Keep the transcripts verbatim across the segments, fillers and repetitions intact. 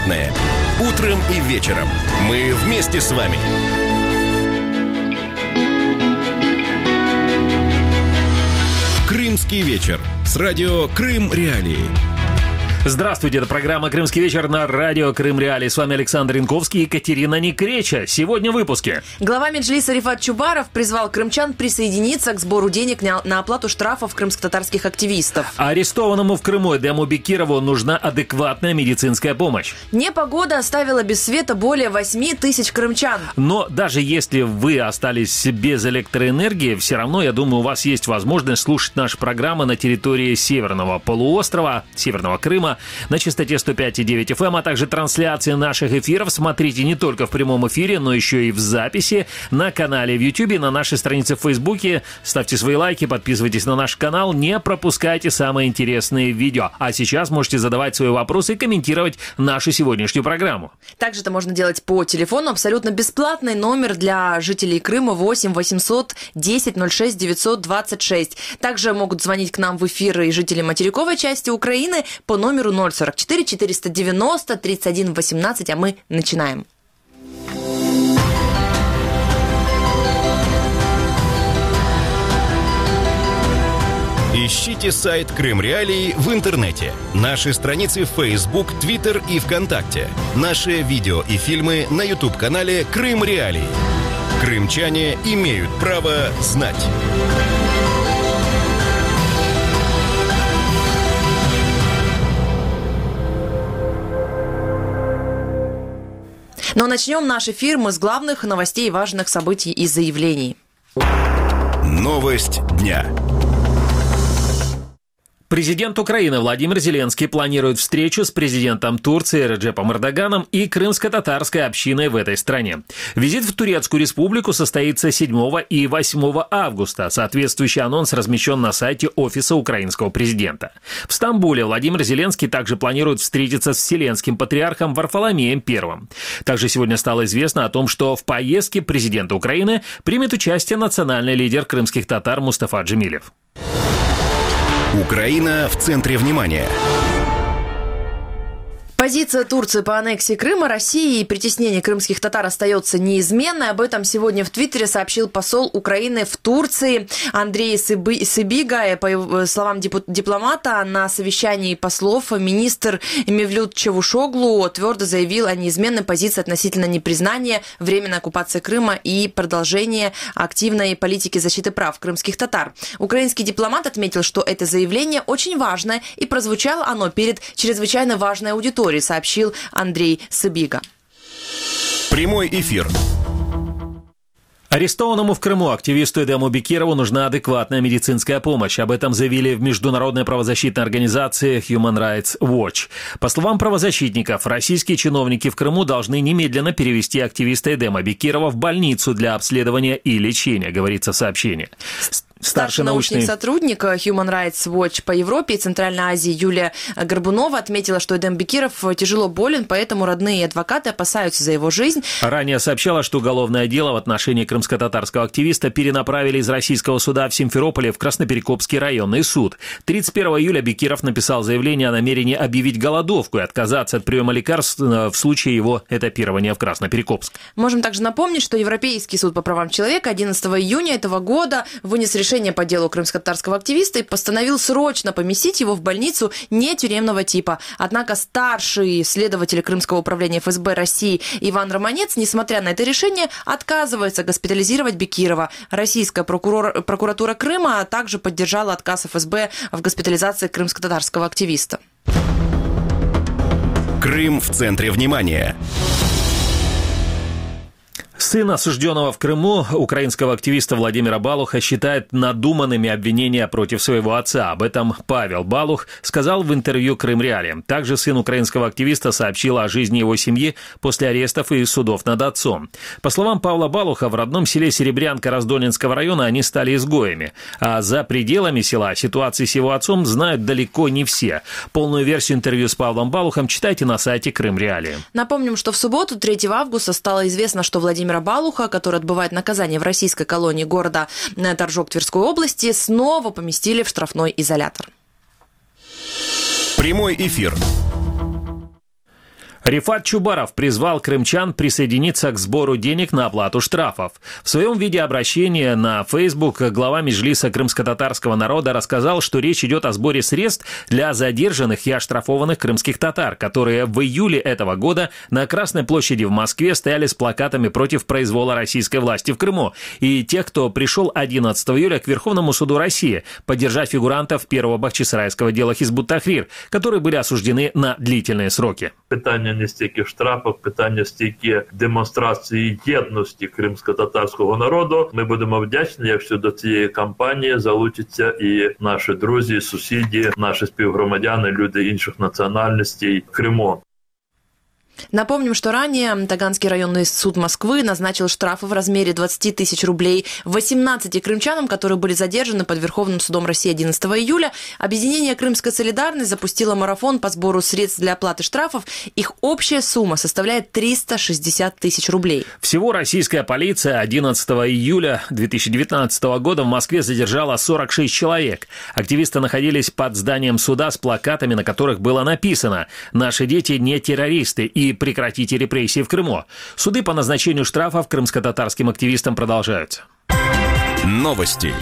Утром и вечером мы вместе с вами. Крымский вечер с радио Крым Реалии. Здравствуйте, это программа «Крымский вечер» на радио Крым Реалии. С вами Александр Янковский и Екатерина Некреча. Сегодня в выпуске. Глава Меджлиса Рифат Чубаров призвал крымчан присоединиться к сбору денег на оплату штрафов крымско-татарских активистов. Арестованному в Крыму Эдему Бекирову нужна адекватная медицинская помощь. Непогода оставила без света более восемь тысяч крымчан. Но даже если вы остались без электроэнергии, все равно, я думаю, у вас есть возможность слушать наши программы на территории Северного полуострова, Северного Крыма, на частоте сто пять и девять эф эм, а также трансляции наших эфиров смотрите не только в прямом эфире, но еще и в записи на канале в Ютубе, на нашей странице в Фейсбуке. Ставьте свои лайки, подписывайтесь на наш канал, не пропускайте самые интересные видео. А сейчас можете задавать свои вопросы и комментировать нашу сегодняшнюю программу. Также это можно делать по телефону, абсолютно бесплатный номер для жителей Крыма восемь восемьсот десять ноль шесть девятьсот двадцать шесть. Также могут звонить к нам в эфир и жители материковой части Украины по номеру ноль сорок четыре четыреста девяносто тридцать один восемнадцать, а мы начинаем. Ищите сайт Крым Реалии в интернете, наши страницы в Facebook, Twitter и ВКонтакте, наши видео и фильмы на YouTube-канале Крым Реалии. Крымчане имеют право знать. Но начнем наш эфир мы с главных новостей и важных событий и заявлений. Новость дня. Президент Украины Владимир Зеленский планирует встречу с президентом Турции Реджепом Эрдоганом и крымско-татарской общиной в этой стране. Визит в Турецкую республику состоится седьмого и восьмого августа. Соответствующий анонс размещен на сайте офиса украинского президента. В Стамбуле Владимир Зеленский также планирует встретиться с Вселенским патриархом Варфоломеем Первым. Также сегодня стало известно о том, что в поездке президента Украины примет участие национальный лидер крымских татар Мустафа Джемилев. Украина в центре внимания. Позиция Турции по аннексии Крыма, России и притеснению крымских татар остается неизменной. Об этом сегодня в Твиттере сообщил посол Украины в Турции Андрей Сыбига. По словам дипломата, на совещании послов министр Мевлют Чавушоглу твердо заявил о неизменной позиции относительно непризнания временной оккупации Крыма и продолжения активной политики защиты прав крымских татар. Украинский дипломат отметил, что это заявление очень важное и прозвучало оно перед чрезвычайно важной аудиторией, сообщил Андрей Сыбига. Прямой эфир. Арестованному в Крыму активисту Эдему Бекирову нужна адекватная медицинская помощь. Об этом заявили в международной правозащитной организации Human Rights Watch. По словам правозащитников, российские чиновники в Крыму должны немедленно перевести активиста Эдема Бекирова в больницу для обследования и лечения, говорится в сообщении. Старший научный сотрудник Human Rights Watch по Европе и Центральной Азии Юлия Горбунова отметила, что Эдем Бекиров тяжело болен, поэтому родные и адвокаты опасаются за его жизнь. Ранее сообщала, что уголовное дело в отношении крымско-татарского активиста перенаправили из российского суда в Симферополе в Красноперекопский районный суд. тридцать первого июля Бекиров написал заявление о намерении объявить голодовку и отказаться от приема лекарств в случае его этапирования в Красноперекопск. Можем также напомнить, что Европейский суд по правам человека одиннадцатого июня этого года вынес решение по делу крымско-татарского активиста и постановил срочно поместить его в больницу не тюремного типа. Однако старший следователь Крымского управления эф эс бэ России Иван Романец, несмотря на это решение, отказывается госпитализировать Бекирова. Российская прокурор, прокуратура Крыма также поддержала отказ эф эс бэ в госпитализации крымско-татарского активиста. Крым в центре внимания. Сын осужденного в Крыму украинского активиста Владимира Балуха считает надуманными обвинения против своего отца. Об этом Павел Балух сказал в интервью Крым Реалии. Также сын украинского активиста сообщил о жизни его семьи после арестов и судов над отцом. По словам Павла Балуха, в родном селе Серебрянка Раздольнинского района они стали изгоями. А за пределами села о ситуации с его отцом знают далеко не все. Полную версию интервью с Павлом Балухом читайте на сайте Крым Реалии. Напомним, что в субботу, третьего августа, стало известно, что Владимир Балуха, который отбывает наказание в российской колонии города Торжок Тверской области, снова поместили в штрафной изолятор. Прямой эфир. Рифат Чубаров призвал крымчан присоединиться к сбору денег на оплату штрафов. В своем видеообращении на Facebook глава Меджлиса крымско-татарского народа рассказал, что речь идет о сборе средств для задержанных и оштрафованных крымских татар, которые в июле этого года на Красной площади в Москве стояли с плакатами против произвола российской власти в Крыму, и тех, кто пришел одиннадцатого июля к Верховному суду России поддержать фигурантов первого бахчисарайского дела Хизбут-Тахрир, которые были осуждены на длительные сроки. Питання не стільки штрафів, питання стільки демонстрації єдності кримсько-татарського народу. Ми будемо вдячні, якщо до цієї кампанії залучаться і наші друзі, сусіди, наші співгромадяни, люди інших національностей в Криму. Напомним, что ранее Таганский районный суд Москвы назначил штрафы в размере двадцать тысяч рублей восемнадцати крымчанам, которые были задержаны под Верховным судом России одиннадцатого июля. Объединение «Крымская солидарность» запустило марафон по сбору средств для оплаты штрафов. Их общая сумма составляет триста шестьдесят тысяч рублей. Всего российская полиция одиннадцатого июля две тысячи девятнадцатого года в Москве задержала сорок шесть человек. Активисты находились под зданием суда с плакатами, на которых было написано «Наши дети не террористы» и «Прекратите репрессии в Крыму». Суды по назначению штрафов крымско-татарским активистам продолжаются. Новости.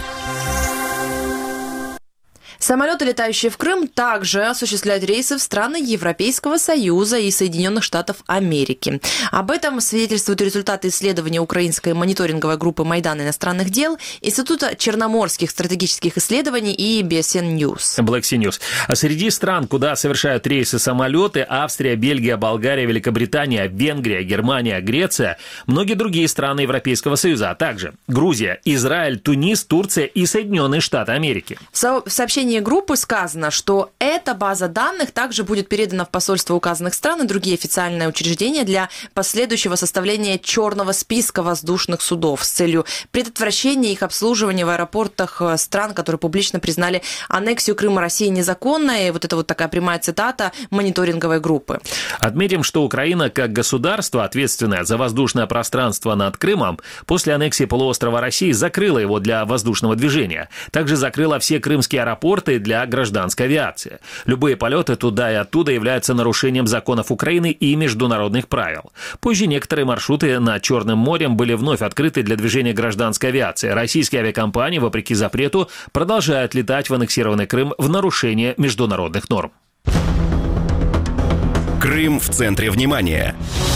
Самолеты, летающие в Крым, также осуществляют рейсы в страны Европейского Союза и Соединенных Штатов Америки. Об этом свидетельствуют результаты исследования украинской мониторинговой группы Майдан иностранных дел, Института черноморских стратегических исследований и би эс эн News. Black Sea News. А среди стран, куда совершают рейсы самолеты, Австрия, Бельгия, Болгария, Великобритания, Венгрия, Германия, Греция, многие другие страны Европейского Союза, а также Грузия, Израиль, Тунис, Турция и Соединенные Штаты Америки. В сообщении группы сказано, что эта база данных также будет передана в посольство указанных стран и другие официальные учреждения для последующего составления черного списка воздушных судов с целью предотвращения их обслуживания в аэропортах стран, которые публично признали аннексию Крыма России незаконной. И вот это вот такая прямая цитата мониторинговой группы. Отметим, что Украина как государство, ответственное за воздушное пространство над Крымом, после аннексии полуострова России закрыла его для воздушного движения. Также закрыла все крымские аэропорты для гражданской авиации. Любые полеты туда и оттуда являются нарушением законов Украины и международных правил. Позже некоторые маршруты над Черным морем были вновь открыты для движения гражданской авиации. Российские авиакомпании, вопреки запрету, продолжают летать в аннексированный Крым в нарушение международных норм. Крым в центре внимания.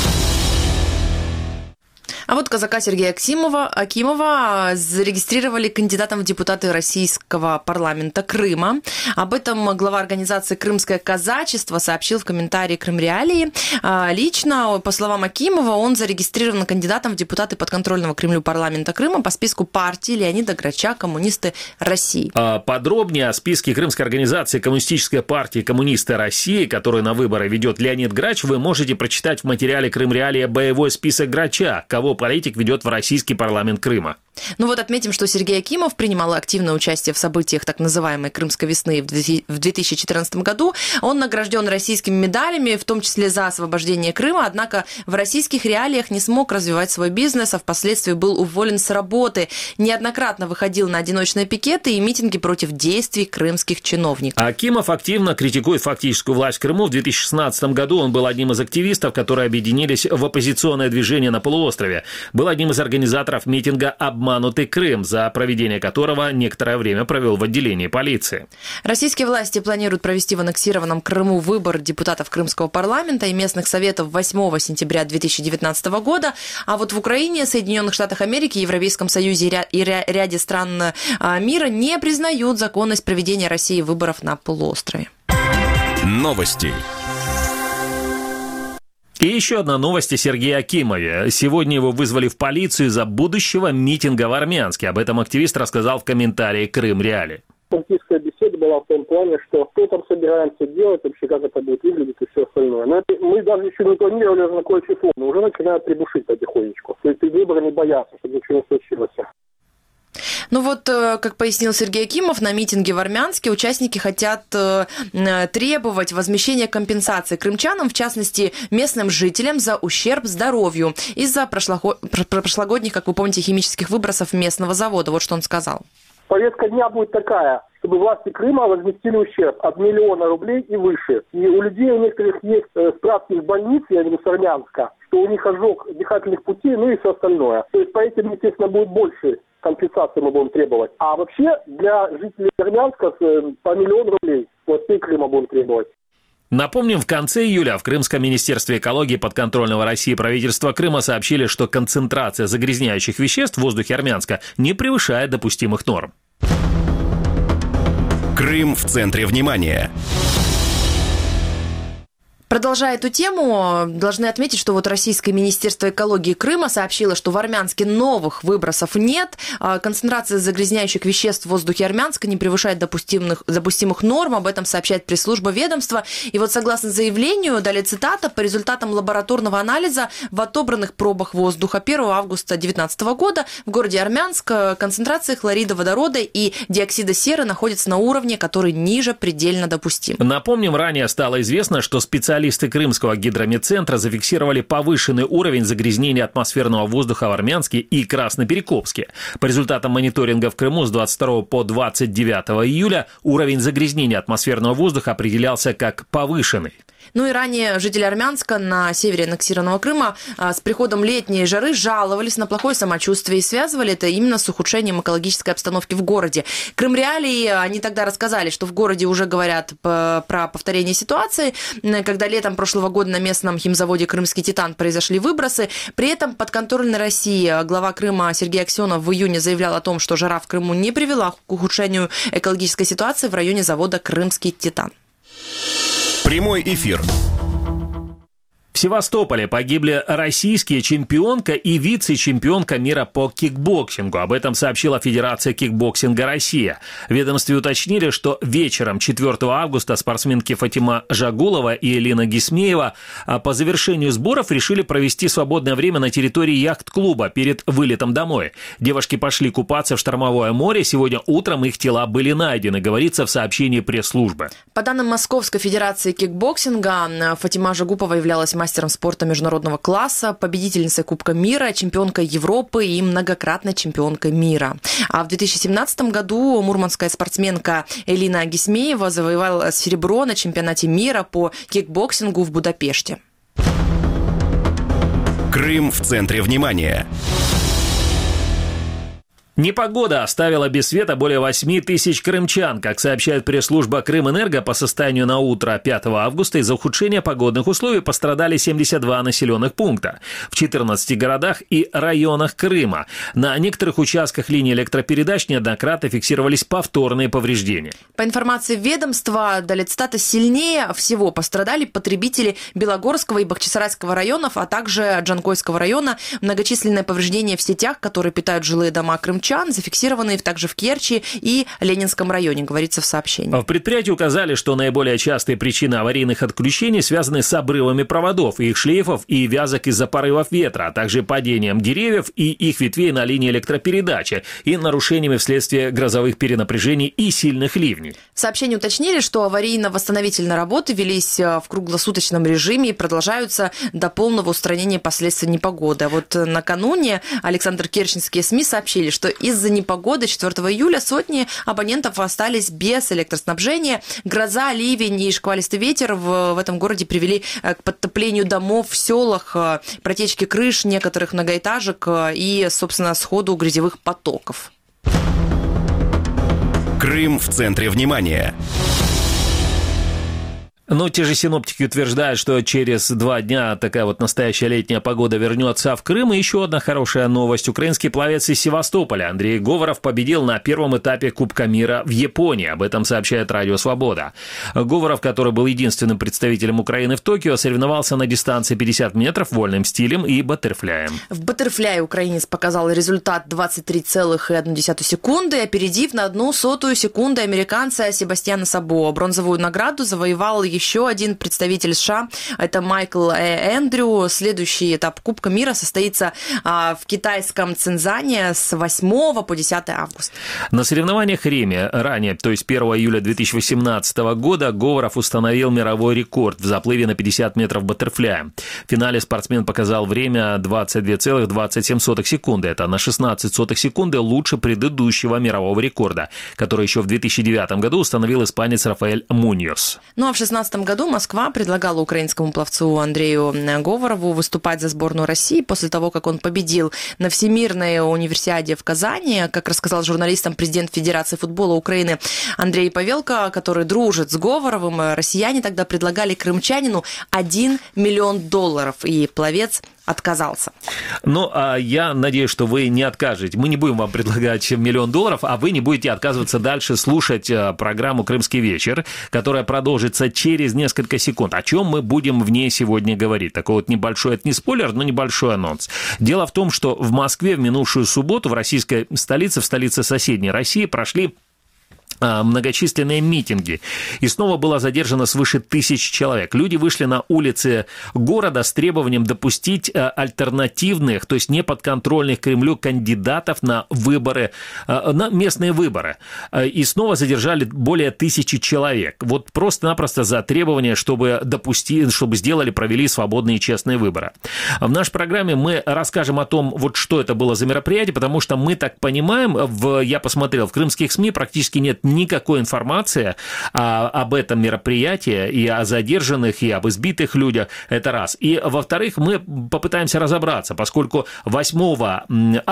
А вот казака Сергея Акимова, Акимова зарегистрировали кандидатом в депутаты российского парламента Крыма. Об этом глава организации «Крымское казачество» сообщил в комментарии «Крым Реалии». Лично, по словам Акимова, он зарегистрирован кандидатом в депутаты подконтрольного Кремлю парламента Крыма по списку партии Леонида Грача «Коммунисты России». Подробнее о списке крымской организации «Коммунистической партии Коммунисты России», которую на выборы ведет Леонид Грач, вы можете прочитать в материале «Крым Реалии. Боевой список Грача», кого политик ведет в российский парламент Крыма. Ну вот отметим, что Сергей Акимов принимал активное участие в событиях так называемой Крымской весны в две тысячи четырнадцатом году. Он награжден российскими медалями, в том числе за освобождение Крыма, однако в российских реалиях не смог развивать свой бизнес, а впоследствии был уволен с работы. Неоднократно выходил на одиночные пикеты и митинги против действий крымских чиновников. Акимов активно критикует фактическую власть в Крыму. В две тысячи шестнадцатом году он был одним из активистов, которые объединились в оппозиционное движение на полуострове. Был одним из организаторов митинга «Обманутый Крым», за проведение которого некоторое время провел в отделении полиции. Российские власти планируют провести в аннексированном Крыму выбор депутатов Крымского парламента и местных советов восьмого сентября две тысячи девятнадцатого года. А вот в Украине, Соединенных Штатах Америки, Европейском Союзе и ряде стран мира не признают законность проведения России выборов на полуострове. Новости. И еще одна новость о Сергее Акимове. Сегодня его вызвали в полицию из-за будущего митинга в Армянске. Об этом активист рассказал в комментарии «Крым Реали». Политическая беседа была в том плане, что что там собираемся делать, вообще как это будет выглядеть и все остальное. Но это, мы даже еще не планировали на какое число, но уже начинают придушить потихонечку. То есть выборы не боятся, чтобы ничего не случилось. Ну вот, как пояснил Сергей Акимов, на митинге в Армянске участники хотят требовать возмещения компенсации крымчанам, в частности, местным жителям, за ущерб здоровью из-за прошлогодних, как вы помните, химических выбросов местного завода. Вот что он сказал. Повестка дня будет такая, чтобы власти Крыма возместили ущерб от миллиона рублей и выше. И у людей, у некоторых есть э, справки из больницы, я говорю, с Армянска, что у них ожог дыхательных путей, ну и все остальное. То есть по этим, естественно, будет больше компенсации мы будем требовать. А вообще для жителей Армянска э, по миллиону рублей властей Крыма будем требовать. Напомним, в конце июля в Крымском министерстве экологии подконтрольного России правительства Крыма сообщили, что концентрация загрязняющих веществ в воздухе Армянска не превышает допустимых норм. Крым в центре внимания. Продолжая эту тему, должны отметить, что вот Российское министерство экологии Крыма сообщило, что в Армянске новых выбросов нет. Концентрация загрязняющих веществ в воздухе Армянска не превышает допустимых, допустимых норм. Об этом сообщает пресс-служба ведомства. И вот согласно заявлению, далее цитата, по результатам лабораторного анализа в отобранных пробах воздуха первого августа две тысячи девятнадцатого года в городе Армянск концентрация хлорида водорода и диоксида серы находится на уровне, который ниже предельно допустим. Напомним, ранее стало известно, что специалисты Специалисты Крымского гидрометцентра зафиксировали повышенный уровень загрязнения атмосферного воздуха в Армянске и Красноперекопске. По результатам мониторинга в Крыму с двадцать второго по двадцать девятое июля уровень загрязнения атмосферного воздуха определялся как повышенный. Ну и ранее жители Армянска на севере аннексированного Крыма с приходом летней жары жаловались на плохое самочувствие и связывали это именно с ухудшением экологической обстановки в городе. Крым Реалии, они тогда рассказали, что в городе уже говорят про повторение ситуации, когда летом прошлого года на местном химзаводе «Крымский Титан» произошли выбросы. При этом подконтрольной России глава Крыма Сергей Аксенов в июне заявлял о том, что жара в Крыму не привела к ухудшению экологической ситуации в районе завода «Крымский Титан». Прямой эфир. В Севастополе погибли российские чемпионка и вице-чемпионка мира по кикбоксингу. Об этом сообщила Федерация кикбоксинга «Россия». В ведомстве уточнили, что вечером четвёртого августа спортсменки Фатима Жагулова и Элина Гисмеева по завершению сборов решили провести свободное время на территории яхт-клуба перед вылетом домой. Девушки пошли купаться в штормовое море. Сегодня утром их тела были найдены, говорится в сообщении пресс-службы. По данным Московской Федерации кикбоксинга, Фатима Жагупова являлась мастером спорта международного класса, победительницей Кубка мира, чемпионкой Европы и многократной чемпионкой мира. А в две тысячи семнадцатом году мурманская спортсменка Элина Гисмеева завоевала серебро на чемпионате мира по кикбоксингу в Будапеште. Крым в центре внимания. Непогода оставила без света более восьми тысяч крымчан. Как сообщает пресс-служба Крымэнерго, по состоянию на утро пятого августа из-за ухудшения погодных условий пострадали семьдесят два населенных пункта в четырнадцати городах и районах Крыма. На некоторых участках линии электропередач неоднократно фиксировались повторные повреждения. По информации ведомства, далее цитата, сильнее всего пострадали потребители Белогорского и Бахчисарайского районов, а также Джанкойского района. Многочисленные повреждения в сетях, которые питают жилые дома крымчан, зафиксированные также в Керчи и Ленинском районе, говорится в сообщении. В предприятии указали, что наиболее частые причины аварийных отключений связаны с обрывами проводов, их шлейфов и вязок из-за порывов ветра, а также падением деревьев и их ветвей на линии электропередачи и нарушениями вследствие грозовых перенапряжений и сильных ливней. В сообщении уточнили, что аварийно-восстановительные работы велись в круглосуточном режиме и продолжаются до полного устранения последствий непогоды. А вот накануне Александр Керченские СМИ сообщили, что из-за непогоды четвёртого июля сотни абонентов остались без электроснабжения. Гроза, ливень и шквалистый ветер в, в этом городе привели к подтоплению домов в селах, протечке крыш некоторых многоэтажек и, собственно, сходу грязевых потоков. Крым в центре внимания. Но те же синоптики утверждают, что через два дня такая вот настоящая летняя погода вернется в Крым. И еще одна хорошая новость. Украинский пловец из Севастополя Андрей Говоров победил на первом этапе Кубка мира в Японии. Об этом сообщает Радио Свобода. Говоров, который был единственным представителем Украины в Токио, соревновался на дистанции пятьдесят метров вольным стилем и баттерфляем. В баттерфляе украинец показал результат двадцать три целых одна десятая секунды, опередив на одну сотую секунды американца Себастьяна Сабо. Бронзовую награду завоевал еще еще один представитель США, это Майкл Эндрю. Следующий этап Кубка мира состоится в китайском Цзиньцзяне с восьмого по десятое августа. На соревнованиях в Риме ранее, то есть первого июля две тысячи восемнадцатого года, Говоров установил мировой рекорд в заплыве на пятьдесят метров баттерфляя. В финале спортсмен показал время двадцать две целых двадцать семь сотых секунды. Это на шестнадцать сотых секунды лучше предыдущего мирового рекорда, который еще в две тысячи девятом году установил испанец Рафаэль Муньос. Ну а в две тысячи шестнадцатом году Москва предлагала украинскому пловцу Андрею Говорову выступать за сборную России после того, как он победил на Всемирной универсиаде в Казани. Как рассказал журналистам президент Федерации футбола Украины Андрей Павелко, который дружит с Говоровым, россияне тогда предлагали крымчанину один миллион долларов, и пловец отказался. Ну, а я надеюсь, что вы не откажете. Мы не будем вам предлагать миллион долларов, а вы не будете отказываться дальше слушать программу «Крымский вечер», которая продолжится через несколько секунд. О чем мы будем в ней сегодня говорить? Такой вот небольшой, это не спойлер, но небольшой анонс. Дело в том, что в Москве в минувшую субботу в российской столице, в столице соседней России, прошли многочисленные митинги. И снова было задержано свыше тысячи человек. Люди вышли на улицы города с требованием допустить альтернативных, то есть неподконтрольных Кремлю кандидатов на выборы, на местные выборы. И снова задержали более тысячи человек. Вот просто-напросто за требование, чтобы допустить, чтобы сделали, провели свободные и честные выборы. В нашей программе мы расскажем о том, вот что это было за мероприятие, потому что мы так понимаем, в, я посмотрел, в крымских СМИ практически нет никакой информации а, об этом мероприятии и о задержанных, и об избитых людях. Это раз. И, во-вторых, мы попытаемся разобраться, поскольку восьмого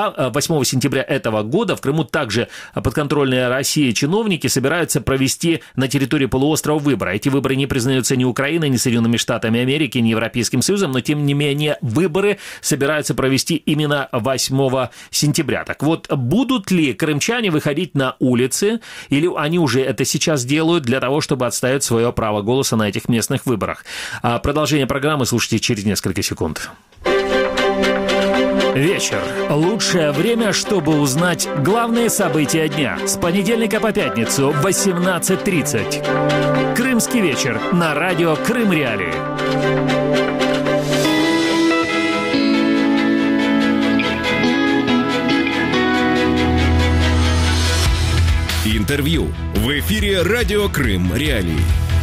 сентября этого года в Крыму также подконтрольные России чиновники собираются провести на территории полуострова выборы. Эти выборы не признаются ни Украиной, ни Соединенными Штатами Америки, ни Европейским Союзом, но, тем не менее, выборы собираются провести именно восьмого сентября. Так вот, будут ли крымчане выходить на улицы, или они уже это сейчас делают для того, чтобы отстоять свое право голоса на этих местных выборах? А продолжение программы слушайте через несколько секунд. Вечер. Лучшее время, чтобы узнать главные события дня. С понедельника по пятницу в восемнадцать тридцать. Крымский вечер на радио Крым Реалии. Интервью. В эфире радио Крым Реалии.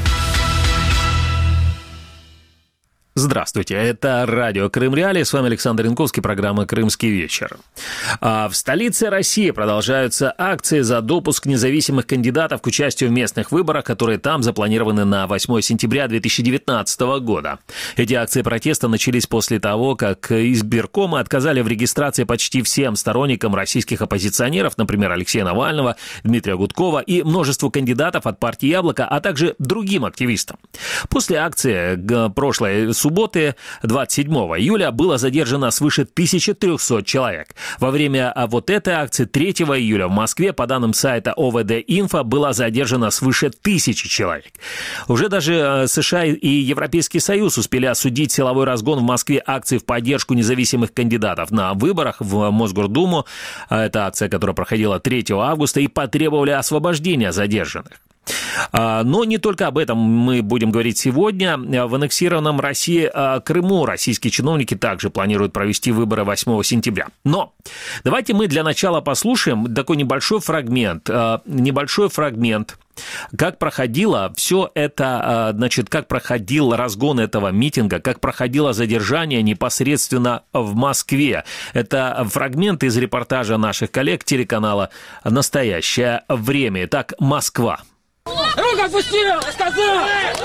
Здравствуйте, это радио Крым Реалии, с вами Александр Янковский, программа «Крымский вечер». А в столице России продолжаются акции за допуск независимых кандидатов к участию в местных выборах, которые там запланированы на восьмое сентября две тысячи девятнадцатого года. Эти акции протеста начались после того, как избиркомы отказали в регистрации почти всем сторонникам российских оппозиционеров, например, Алексея Навального, Дмитрия Гудкова и множеству кандидатов от партии «Яблоко», а также другим активистам. После акции прошлой субботы, двадцать седьмого июля, было задержано свыше тысячи трехсот человек. Во время вот этой акции третьего июля в Москве, по данным сайта о вэ дэ-Инфо, было задержано свыше тысячи человек. Уже даже США и Европейский Союз успели осудить силовой разгон в Москве акций в поддержку независимых кандидатов на выборах в Мосгордуму. Это акция, которая проходила третьего августа, и потребовали освобождения задержанных. Но не только об этом мы будем говорить сегодня. В аннексированном России Крыму российские чиновники также планируют провести выборы восьмого сентября. Но давайте мы для начала послушаем такой небольшой фрагмент, небольшой фрагмент, как проходило все это, значит, как проходил разгон этого митинга, как проходило задержание непосредственно в Москве. Это фрагмент из репортажа наших коллег телеканала «Настоящее время». Итак, Москва. Руку отпусти! Сказал!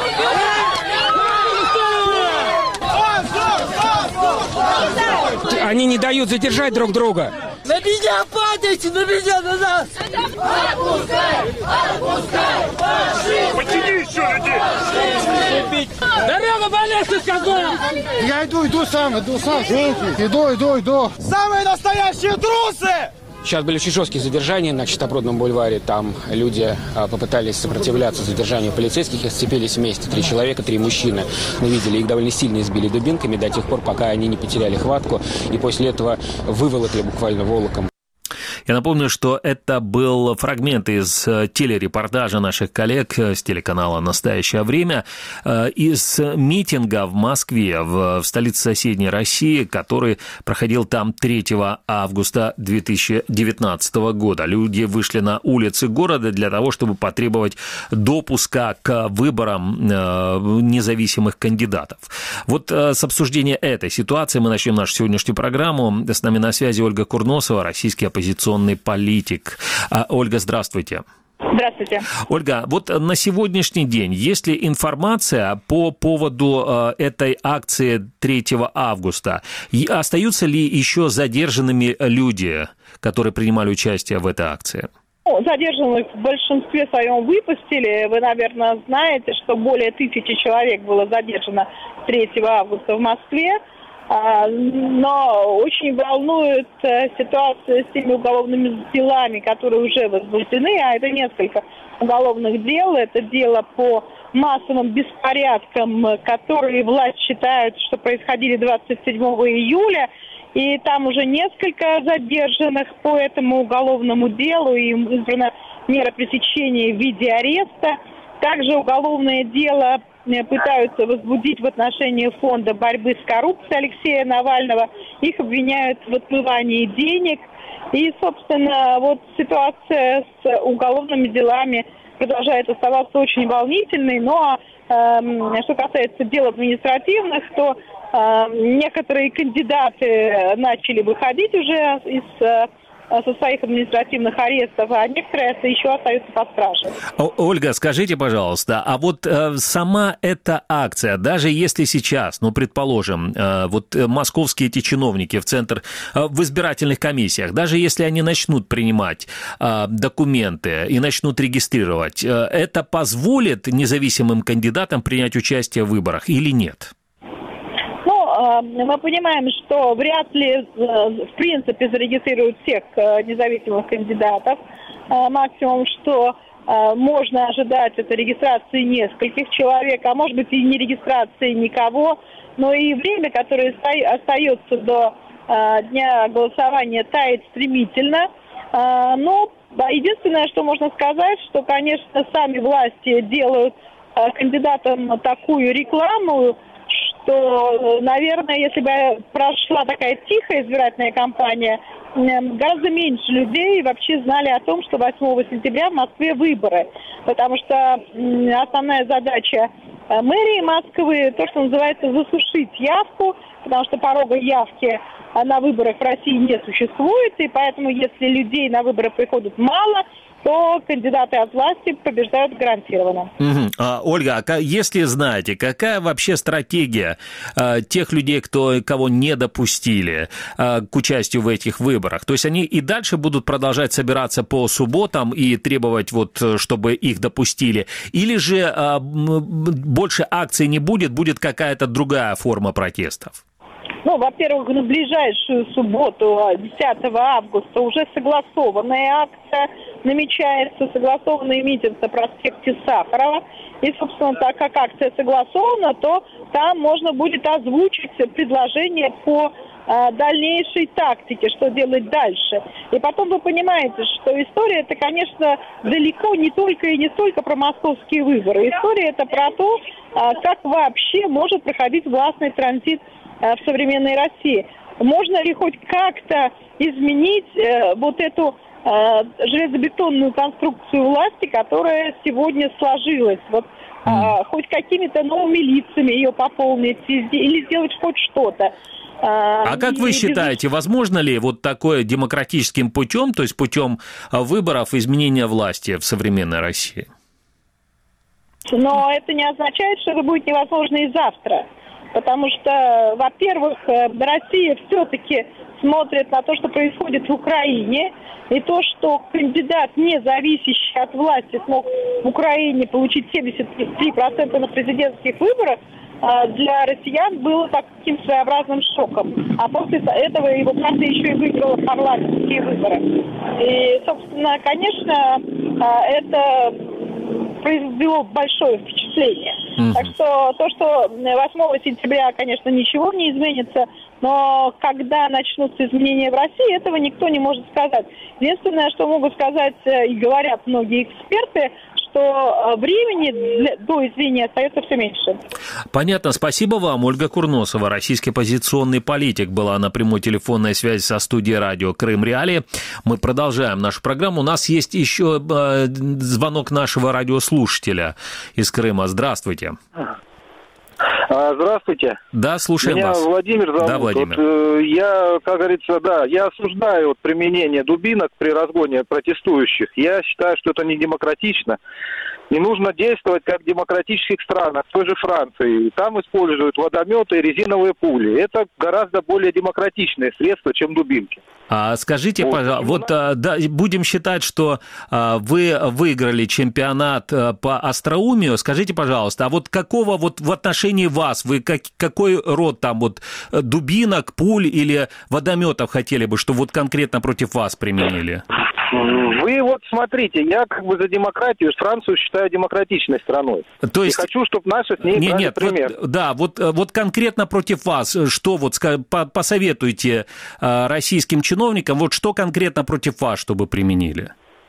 Они не дают задержать друг друга. На меня падайте, на меня, на нас! Отпускай! Отпускай! Подтяни еще людей! Дорога болезнь, сказал! Я иду, иду сам, иду сам, иду, иду, иду. Самые настоящие трусы! Сейчас были очень жесткие задержания на Чистопрудном бульваре. Там люди а, попытались сопротивляться задержанию полицейских и сцепились вместе. Три человека, три мужчины. Мы видели, их довольно сильно избили дубинками до тех пор, пока они не потеряли хватку. И после этого выволокли буквально волоком. Я напомню, что это был фрагмент из телерепортажа наших коллег с телеканала «Настоящее время» из митинга в Москве, в столице соседней России, который проходил там третьего августа две тысячи девятнадцатого года. Люди вышли на улицы города для того, чтобы потребовать допуска к выборам независимых кандидатов. Вот с обсуждения этой ситуации мы начнем нашу сегодняшнюю программу. С нами на связи Ольга Курносова, российский оппозиционный политик. Ольга, здравствуйте. Здравствуйте. Ольга, вот на сегодняшний день есть ли информация по поводу этой акции третьего августа? И остаются ли еще задержанными люди, которые принимали участие в этой акции? Ну, задержанных в большинстве своем выпустили. Вы, наверное, знаете, что более тысячи человек было задержано третьего августа в Москве. Но очень волнует ситуация с теми уголовными делами, которые уже возбуждены, а это несколько уголовных дел. Это дело по массовым беспорядкам, которые власть считает, что происходили двадцать седьмого июля. И там уже несколько задержанных по этому уголовному делу, и им избрана мера пресечения в виде ареста. Также уголовное дело пытаются возбудить в отношении фонда борьбы с коррупцией Алексея Навального. Их обвиняют в отмывании денег. И, собственно, вот ситуация с уголовными делами продолжает оставаться очень волнительной. Но э, что касается дел административных, то э, некоторые кандидаты начали выходить уже из э, со своих административных арестов, а некоторые еще остаются под стражей. Ольга, скажите, пожалуйста, а вот э, сама эта акция, даже если сейчас, ну, предположим, э, вот московские эти чиновники в центр, э, в избирательных комиссиях, даже если они начнут принимать э, документы и начнут регистрировать, э, это позволит независимым кандидатам принять участие в выборах или нет? Мы понимаем, что вряд ли, в принципе, зарегистрируют всех независимых кандидатов. Максимум, что можно ожидать, это регистрации нескольких человек, а может быть и не регистрации никого. Но и время, которое остается до дня голосования, тает стремительно. Но единственное, что можно сказать, что, конечно, сами власти делают кандидатам такую рекламу, что, наверное, если бы прошла такая тихая избирательная кампания, гораздо меньше людей вообще знали о том, что восьмого сентября в Москве выборы. Потому что основная задача мэрии Москвы, то, что называется, засушить явку, потому что порога явки на выборах в России не существует, и поэтому, если людей на выборы приходит мало, то кандидаты от власти побеждают гарантированно. Угу. А, Ольга, а если знаете, какая вообще стратегия а, тех людей, кто, кого не допустили а, к участию в этих выборах? То есть они и дальше будут продолжать собираться по субботам и требовать, вот, чтобы их допустили? Или же а, больше акций не будет, будет какая-то другая форма протестов? Ну, во-первых, на ближайшую субботу, десятого августа, уже согласованная акция намечается, согласованный митинг на проспекте Сахарова. И, собственно, так как акция согласована, то там можно будет озвучить предложение по э, дальнейшей тактике, что делать дальше. И потом вы понимаете, что история это, конечно, далеко не только и не столько про московские выборы. История это про то, э, как вообще может проходить властный транзит в современной России. Можно ли хоть как-то изменить э, вот эту э, железобетонную конструкцию власти, которая сегодня сложилась? Вот э, mm. хоть какими-то новыми лицами ее пополнить или сделать хоть что-то. А как вы считаете, возможно ли вот такое демократическим путем, то есть путем выборов, изменения власти в современной России? Но это не означает, что это будет невозможно и завтра. Потому что, во-первых, Россия все-таки смотрит на то, что происходит в Украине, и то, что кандидат, не зависящий от власти, смог в Украине получить семьдесят три процента на президентских выборах, для россиян было таким своеобразным шоком. А после этого его партия еще и выиграла парламентские выборы. И, собственно, конечно, это произвело большое впечатление. Mm-hmm. Так что то, что восьмого сентября, конечно, ничего не изменится, но когда начнутся изменения в России, этого никто не может сказать. Единственное, что могут сказать и говорят многие эксперты, что времени для, до изменения остается все меньше. Понятно. Спасибо вам. Ольга Курносова, российский оппозиционный политик, была на прямой телефонной связи со студией радио «Крым Реалии». Мы продолжаем нашу программу. У нас есть еще э, звонок нашего радиослушателя из Крыма. Здравствуйте. Здравствуйте. Да, слушаем Меня вас. Меня Владимир зовут. Да, Владимир. Вот, э, я, как говорится, да, я осуждаю вот, применение дубинок при разгоне протестующих. Я считаю, что это не демократично. Не нужно действовать, как в демократических странах, в той же Франции. Там используют водометы и резиновые пули. Это гораздо более демократичные средства, чем дубинки. А скажите, вот, пожалуйста, вот да, будем считать, что а, вы выиграли чемпионат а, по остроумию. Скажите, пожалуйста, а вот какого вот в отношении вас, вы как, какой род там вот дубинок, пуль или водометов хотели бы, что вот конкретно против вас применили? Вы вот смотрите, я как бы за демократию, Францию считаю демократичной страной. То есть... И хочу, чтобы наши с ней не, брали нет, пример. Вот, да, вот, вот конкретно против вас, что вот посоветуете российским чиновникам, вот что конкретно против вас, чтобы применили?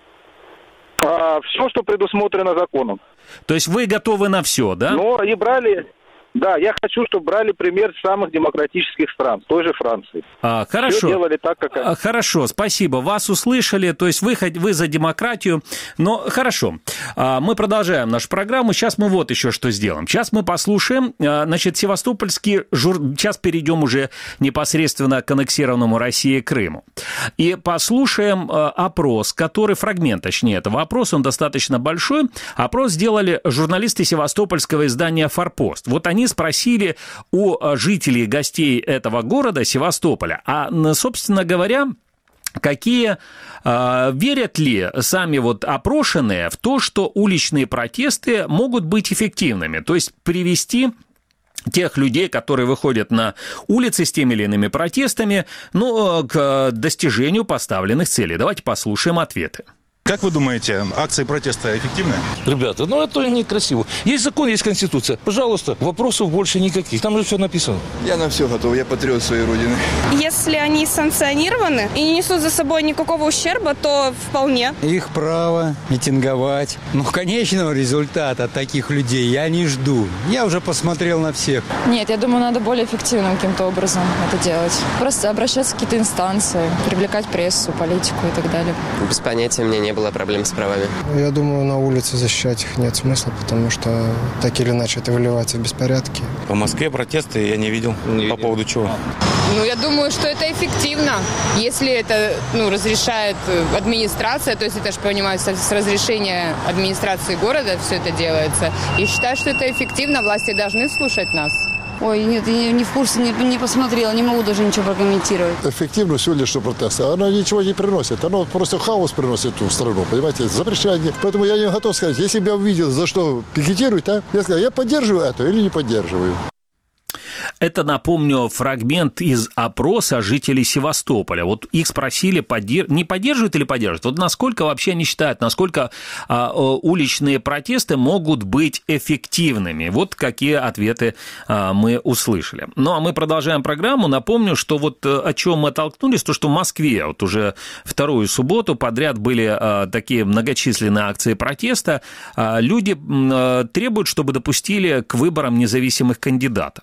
А, все, что предусмотрено законом. То есть вы готовы на все, да? Ну, и брали... Да, я хочу, чтобы брали пример с самых демократических стран, той же Франции. А, хорошо. Все делали так, как... А, хорошо, спасибо. Вас услышали, то есть вы, вы за демократию, но хорошо. А, мы продолжаем нашу программу. Сейчас мы вот еще что сделаем. Сейчас мы послушаем, значит, севастопольский жур... Сейчас перейдем уже непосредственно к аннексированному России Крыму. И послушаем опрос, который, фрагмент, точнее, этого опроса, он достаточно большой. Опрос сделали журналисты севастопольского издания «Форпост». Вот они спросили у жителей и гостей этого города, Севастополя, а, собственно говоря, какие, э, верят ли сами вот опрошенные в то, что уличные протесты могут быть эффективными, то есть привести тех людей, которые выходят на улицы с теми или иными протестами, ну, к достижению поставленных целей. Давайте послушаем ответы. Как вы думаете, акции протеста эффективны? Ребята, ну это некрасиво. Есть закон, есть конституция. Пожалуйста, вопросов больше никаких. Там же все написано. Я на все готов, я патриот своей родины. Если они санкционированы и не несут за собой никакого ущерба, то вполне. Их право митинговать. Но конечного результата от таких людей я не жду. Я уже посмотрел на всех. Нет, я думаю, надо более эффективным каким-то образом это делать. Просто обращаться в какие-то инстанции, привлекать прессу, политику и так далее. Без понятия, у меня не было проблем с правами. Я думаю, на улице защищать их нет смысла, потому что так или иначе это выливается в беспорядки. По Москве протесты я не видел. Не видел. По поводу чего? Ну, я думаю, что это эффективно, если это, ну, разрешает администрация, то есть это, я же понимаю, с разрешения администрации города все это делается. И считаю, что это эффективно, власти должны слушать нас. Ой, нет, я не в курсе, не, не посмотрела, не могу даже ничего прокомментировать. Эффективно сегодняшнего протеста. Оно ничего не приносит. Оно просто хаос приносит в страну, понимаете, запрещение. Поэтому я не готов сказать, если бы я увидел, за что пикетируют, а, я сказал, я поддерживаю это или не поддерживаю. Это, напомню, фрагмент из опроса жителей Севастополя. Вот их спросили, поддерж... не поддерживают или поддерживают. Вот насколько вообще они считают, насколько а, уличные протесты могут быть эффективными. Вот какие ответы а, мы услышали. Ну, а мы продолжаем программу. Напомню, что вот о чем мы оттолкнулись, то, что в Москве вот уже вторую субботу подряд были а, такие многочисленные акции протеста. А, люди а, требуют, чтобы допустили к выборам независимых кандидатов.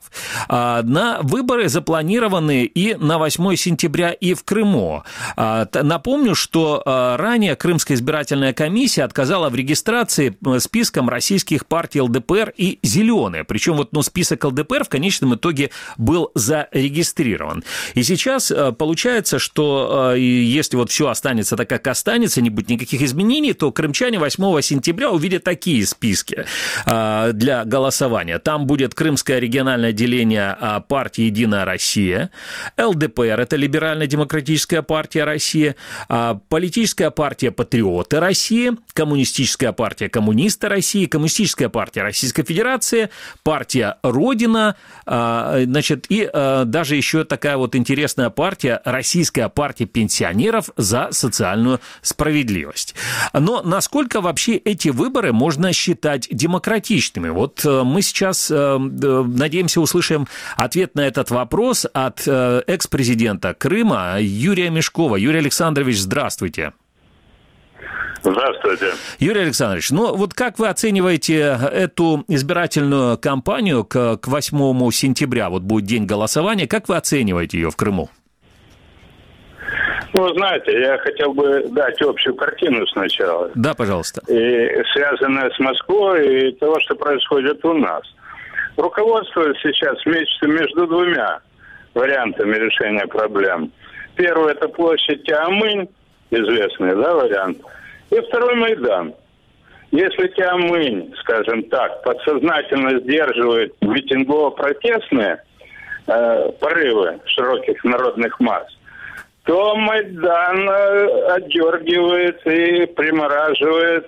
На выборы запланированы и на восьмое сентября, и в Крыму. Напомню, что ранее Крымская избирательная комиссия отказала в регистрации списком российских партий эл дэ пэ эр и «Зеленые». Причем вот, ну, список эл дэ пэ эр в конечном итоге был зарегистрирован. И сейчас получается, что если вот все останется так, как останется, не будет никаких изменений, то крымчане восьмого сентября увидят такие списки для голосования. Там будет Крымское региональное отделение это партия «Единая Россия», эл дэ пэ эр – это Либерально-демократическая партия России, политическая партия «Патриоты России», коммунистическая партия «Коммунисты России», коммунистическая партия Российской Федерации, партия «Родина», значит, и даже еще такая вот интересная партия – Российская партия пенсионеров за социальную справедливость. Но насколько вообще эти выборы можно считать демократичными? Вот мы сейчас, надеемся, услышим ответ на этот вопрос от экс-президента Крыма Юрия Мешкова. Юрий Александрович, здравствуйте. Здравствуйте. Юрий Александрович, ну вот как вы оцениваете эту избирательную кампанию к, к восьмому сентября, вот будет день голосования, как вы оцениваете ее в Крыму? Ну, знаете, я хотел бы дать общую картину сначала. Да, пожалуйста. И связанная с Москвой и того, что происходит у нас. Руководство сейчас мечется между двумя вариантами решения проблем. Первый – это площадь Тиамынь, известный, да, вариант. И второй – Майдан. Если Тиамынь, скажем так, подсознательно сдерживает митингово-протестные э, порывы широких народных масс, то Майдан отдергивает и примораживает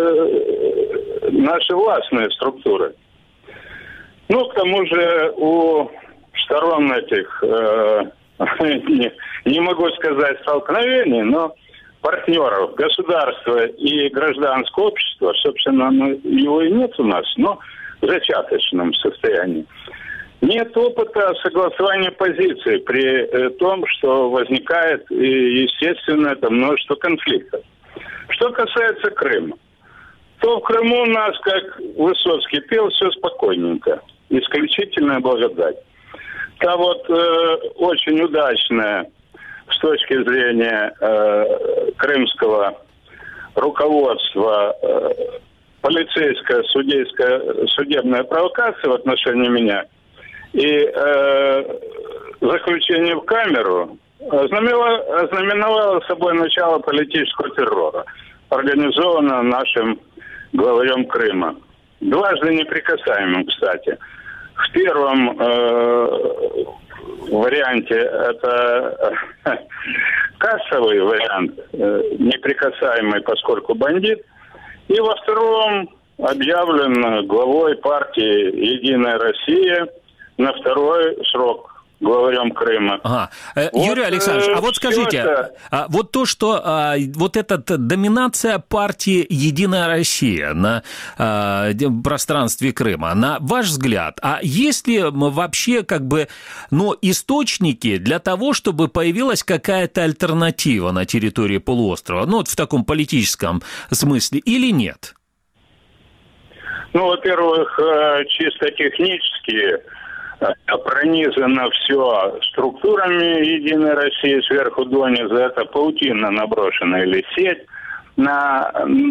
э, наши властные структуры. Ну, к тому же у сторон этих, э, не, не могу сказать столкновений, но партнеров государства и гражданского общества, собственно, его и нет у нас, но в зачаточном состоянии. Нет опыта согласования позиций при том, что возникает, естественно, это множество конфликтов. Что касается Крыма, то в Крыму у нас, как Высоцкий пел, все спокойненько. Исключительная благодать. Та вот э, очень удачная с точки зрения э, крымского руководства э, полицейская, судейская, судебная провокация в отношении меня и э, заключение в камеру ознаменовало, ознаменовало собой начало политического террора, организованного нашим главарем Крыма. Дважды неприкасаемым, кстати. В первом э, варианте это э, кассовый вариант, э, неприкасаемый, поскольку бандит. И во втором объявлен главой партии «Единая Россия» на второй срок главарем Крыма. Ага. Вот, Юрий Александрович, а вот скажите, это... а вот то, что а, вот эта доминация партии «Единая Россия» на а, пространстве Крыма, на ваш взгляд, а есть ли вообще как бы, ну, источники для того, чтобы появилась какая-то альтернатива на территории полуострова, ну, вот в таком политическом смысле, или нет? Ну, во-первых, чисто технически пронизано все структурами «Единой России» сверху донизу. Это паутина наброшена или сеть на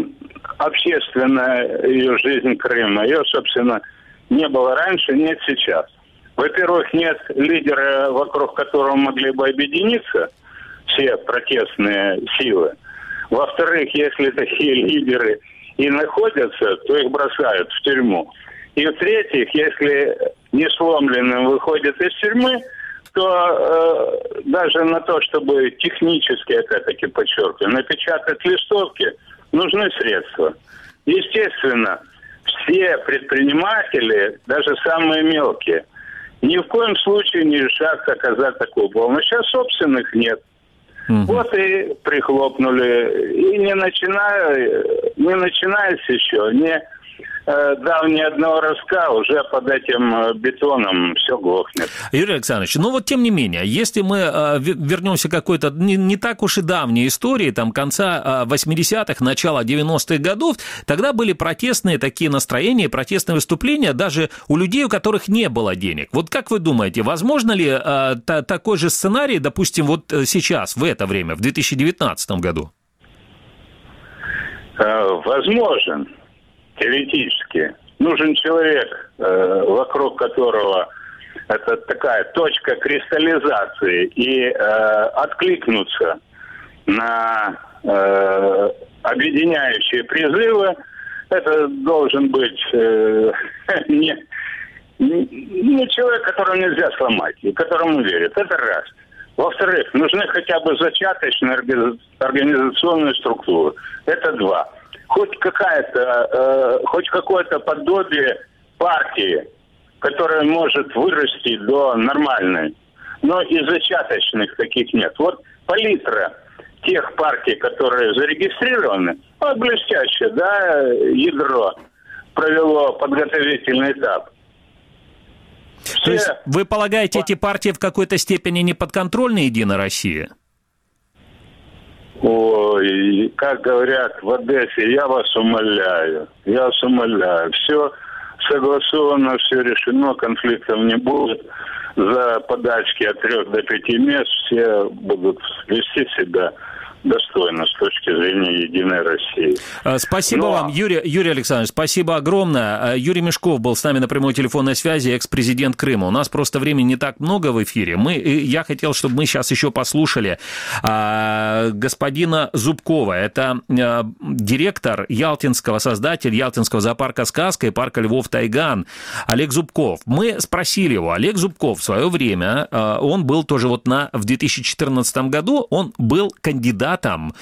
общественную ее жизнь Крыма. Ее, собственно, не было раньше, нет сейчас. Во-первых, нет лидера, вокруг которого могли бы объединиться все протестные силы. Во-вторых, если такие лидеры и находятся, то их бросают в тюрьму. И в-третьих, если не сломленным выходит из тюрьмы, то э, даже на то, чтобы технически, опять-таки подчеркиваю, напечатать листовки, нужны средства. Естественно, все предприниматели, даже самые мелкие, ни в коем случае не решатся оказать такую помощь. А собственных нет. Mm-hmm. Вот и прихлопнули. И не начиная, не начинаясь еще, не э, дав ни одного ростка, уже под этим бетоном все глохнет. Юрий Александрович, ну вот тем не менее, если мы э, вернемся к какой-то не, не так уж и давней истории, там конца восьмидесятых, начала девяностых годов, тогда были протестные такие настроения, протестные выступления даже у людей, у которых не было денег. Вот как вы думаете, возможно ли э, та, такой же сценарий, допустим, вот сейчас, в это время, в две тысячи девятнадцатом году? Возможен, теоретически. Нужен человек, вокруг которого это такая точка кристаллизации, и откликнуться на объединяющие призывы. Это должен быть не, не человек, которого нельзя сломать и которому верят. Это раз. Во-вторых, нужны хотя бы зачаточные организационные структуры. Это два. Хоть какая-то, э, хоть какое-то подобие партии, которая может вырасти до нормальной. Но и зачаточных таких нет. Вот палитра тех партий, которые зарегистрированы, вот блестяще, да, ядро провело подготовительный этап. То есть вы полагаете, эти партии в какой-то степени не подконтрольны Единой России? Ой, как говорят в Одессе, я вас умоляю, я вас умоляю. Все согласовано, все решено, конфликтов не будет. За подачки от трех до пяти мест все будут вести себя достойно с точки зрения Единой России. Спасибо Но... вам, Юрий, Юрий Александрович, спасибо огромное. Юрий Мешков был с нами на прямой телефонной связи, экс-президент Крыма. У нас просто времени не так много в эфире. Мы, я хотел, чтобы мы сейчас еще послушали а, господина Зубкова. Это а, директор Ялтинского, создатель Ялтинского зоопарка «Сказка» и парка Львов-Тайган Олег Зубков. Мы спросили его. Олег Зубков в свое время, а, он был тоже вот на, в две тысячи четырнадцатом году, он был кандидатом там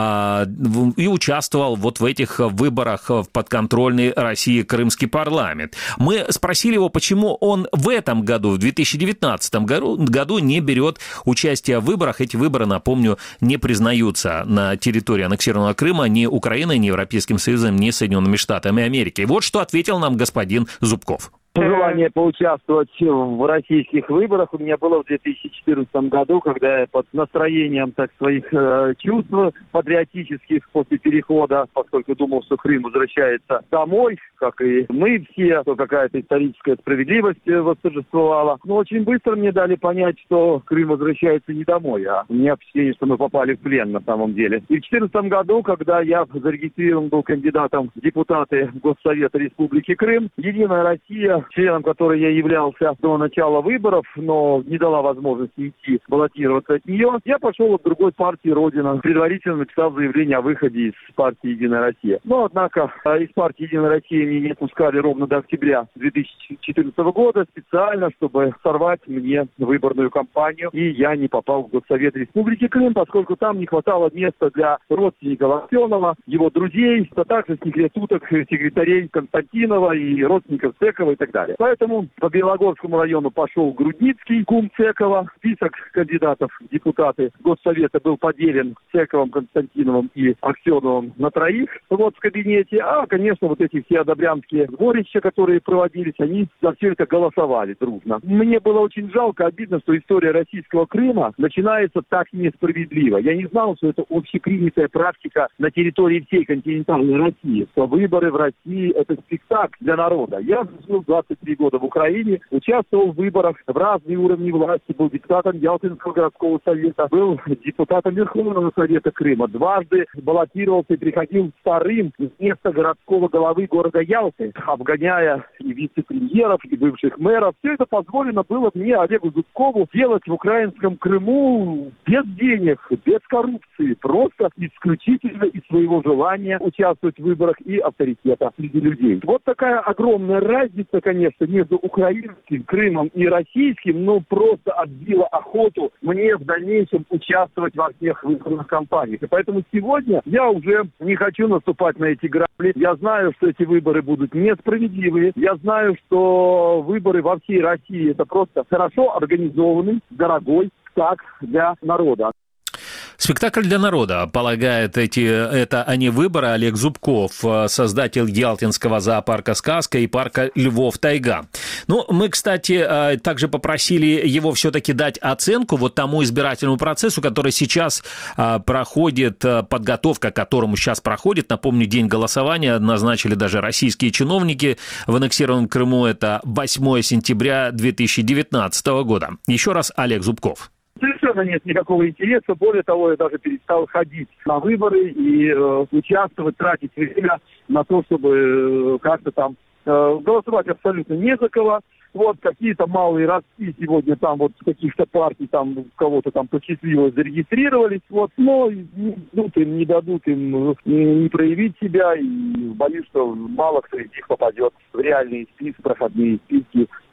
и участвовал вот в этих выборах в подконтрольный России Крымский парламент. Мы спросили его, почему он в этом году, в две тысячи девятнадцатом году не берет участие в выборах. Эти выборы, напомню, не признаются на территории аннексированного Крыма ни Украиной, ни Европейским Союзом, ни Соединенными Штатами Америки. Вот что ответил нам господин Зубков. Желание поучаствовать в российских выборах у меня было в две тысячи четырнадцатом году, когда я под настроением так своих э, чувств патриотических после перехода, поскольку думал, что Крым возвращается домой, как и мы все, то какая-то историческая справедливость восторжествовала. Но очень быстро мне дали понять, что Крым возвращается не домой, а у меня впечатление, что мы попали в плен на самом деле. И в две тысячи четырнадцатом году, когда я зарегистрирован был кандидатом в депутаты Госсовета Республики Крым, Единая Россия, членом которой я являлся до начала выборов, но не дала возможности идти баллотироваться от нее, я пошел от другой партии «Родина», предварительно написал заявление о выходе из партии «Единая Россия». Но, однако, из партии «Единая Россия» меня не отпускали ровно до октября две тысячи четырнадцатого года специально, чтобы сорвать мне выборную кампанию, и я не попал в Госсовет Республики Крым, поскольку там не хватало места для родственников Аксенова, его друзей, а также секретуток, секретарей Константинова и родственников Цекова и так далее. Поэтому по Белогорскому району пошел Грудницкий, кум Цекова. Список кандидатов в депутаты Госсовета был поделен Цековым, Константиновым и Аксеновым на троих вот в кабинете. А, конечно, вот эти все одобрянские сборища, которые проводились, они за все это голосовали дружно. Мне было очень жалко, обидно, что история российского Крыма начинается так несправедливо. Я не знал, что это общепринятая практика на территории всей континентальной России, что выборы в России – это спектакль для народа. Я жил двадцать три года в Украине, участвовал в выборах в разные уровни власти, был депутатом Ялтинского городского совета, был депутатом Верховного Совета Крыма, дважды баллотировался и приходил вторым вместо городского главы города Ялты, обгоняя и вице-премьеров, и бывших мэров. Все это позволено было мне, Олегу Зубкову, делать в украинском Крыму без денег, без коррупции, просто исключительно из своего желания участвовать в выборах и авторитета среди людей. Вот такая огромная разница, конечно, между украинским Крымом и российским, но просто отбила охоту мне в дальнейшем участвовать во всех выборных кампаниях. И поэтому сегодня я уже не хочу наступать на эти грабли. Я знаю, что эти выборы будут несправедливые. Я знаю, что выборы во всей России – это просто хорошо организованный, дорогой шаг для народа. Спектакль для народа, полагает эти, это они выборы. Олег Зубков, создатель Ялтинского зоопарка «Сказка» и парка Львов-Тайга. Ну, мы, кстати, также попросили его все-таки дать оценку вот тому избирательному процессу, который сейчас проходит, подготовка к которому сейчас проходит. Напомню, день голосования назначили даже российские чиновники в аннексированном Крыму. Это восьмое сентября две тысячи девятнадцатого года. Еще раз Олег Зубков. Совершенно нет никакого интереса. Более того, я даже перестал ходить на выборы и э, участвовать, тратить время на то, чтобы э, как-то там э, голосовать абсолютно не за кого. Вот какие-то малые ростки сегодня там вот каких-то партий там кого-то там посчастливилось зарегистрировались. Вот, но не дадут им, не дадут им не проявить себя. И боюсь, что мало кто из них попадет в реальные списки, проходные списки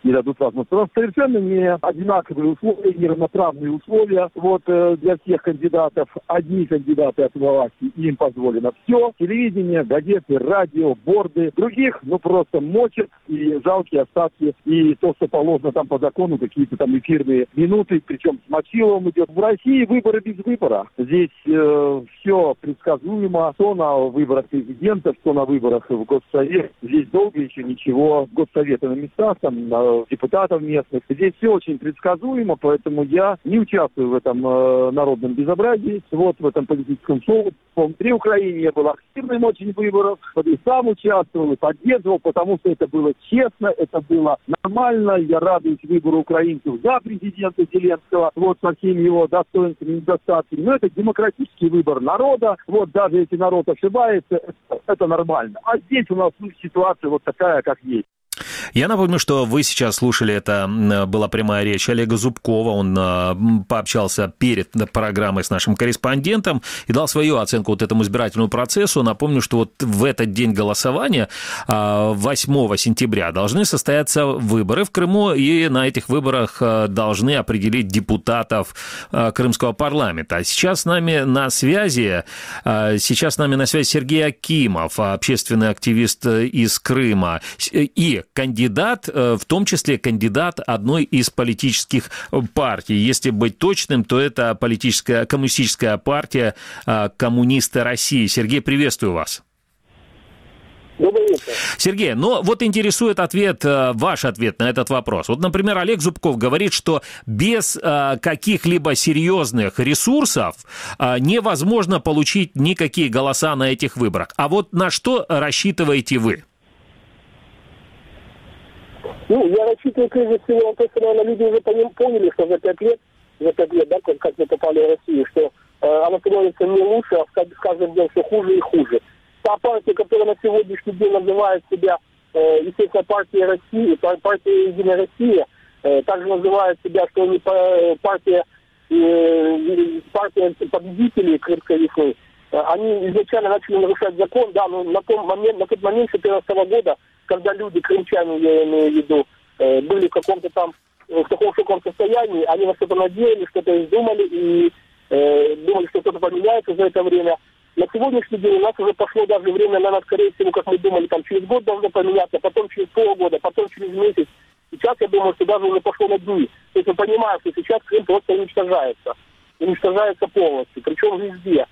не дадут возможность. У нас совершенно не одинаковые условия, неравноправные условия вот, э, для всех кандидатов. Одни кандидаты от власти, им позволено все. Телевидение, газеты, радио, борды. Других, ну, просто мочат и жалкие остатки. И то, что положено там по закону, какие-то там эфирные минуты, причем с Мочиловым идет. В России выборы без выбора. Здесь э, все предсказуемо. Что на выборах президента, что на выборах в Госсовет. Здесь долго еще ничего. Госсоветы на местах, там, на депутатов местных. Здесь все очень предсказуемо, поэтому я не участвую в этом э, народном безобразии, вот в этом политическом шоу. При Украине я был активным очень в выборах, вот и сам участвовал, и поддерживал, потому что это было честно, это было нормально. Я радуюсь выбору украинцев за президента Зеленского, вот со всеми его достоинствами и недостатками. Но это демократический выбор народа, вот даже если народ ошибается, это, это нормально. А здесь у нас ну, ситуация вот такая, как есть. Я напомню, что вы сейчас слушали, это была прямая речь Олега Зубкова, он пообщался перед программой с нашим корреспондентом и дал свою оценку вот этому избирательному процессу. Напомню, что вот в этот день голосования, восьмого сентября, должны состояться выборы в Крыму, и на этих выборах должны определить депутатов крымского парламента. Сейчас с нами на связи, сейчас с нами на связи Сергей Акимов, общественный активист из Крыма, и кандидат, в том числе кандидат одной из политических партий. Если быть точным, то это политическая, коммунистическая партия «Коммунисты России». Сергей, приветствую вас. Добрый вечер. Сергей, ну вот интересует ответ, ваш ответ на этот вопрос. Вот, например, Олег Зубков говорит, что без каких-либо серьезных ресурсов невозможно получить никакие голоса на этих выборах. А вот на что рассчитываете вы? Ну, я рассчитываю, прежде всего, то, что, наверное, люди уже поняли, что за пять лет, за пять лет, да, как, как мы попали в Россию, что э, она становится не лучше, а с каждым днем все хуже и хуже. Та партия, которая на сегодняшний день называет себя, э, естественно, партией России, партией Единая Россия, э, также называет себя, что они партия, э, партия победителей Крымской весны. Э, они изначально начали нарушать закон, да, но на, том момент, на тот момент две тысячи четырнадцатого года, когда люди, крымчане, я имею в виду, э, были в каком-то там, в таком шоковом состоянии, они на что-то надеялись, что-то издумали и э, думали, что что-то поменяется за это время. На сегодняшний день у нас уже пошло даже время, наверное, скорее всего, как мы думали, там через год должно поменяться, потом через полгода, потом через месяц. Сейчас, я думаю, что даже уже пошло на дни. То есть мы понимаем, что сейчас Крым просто уничтожается. Уничтожается полностью, причем везде.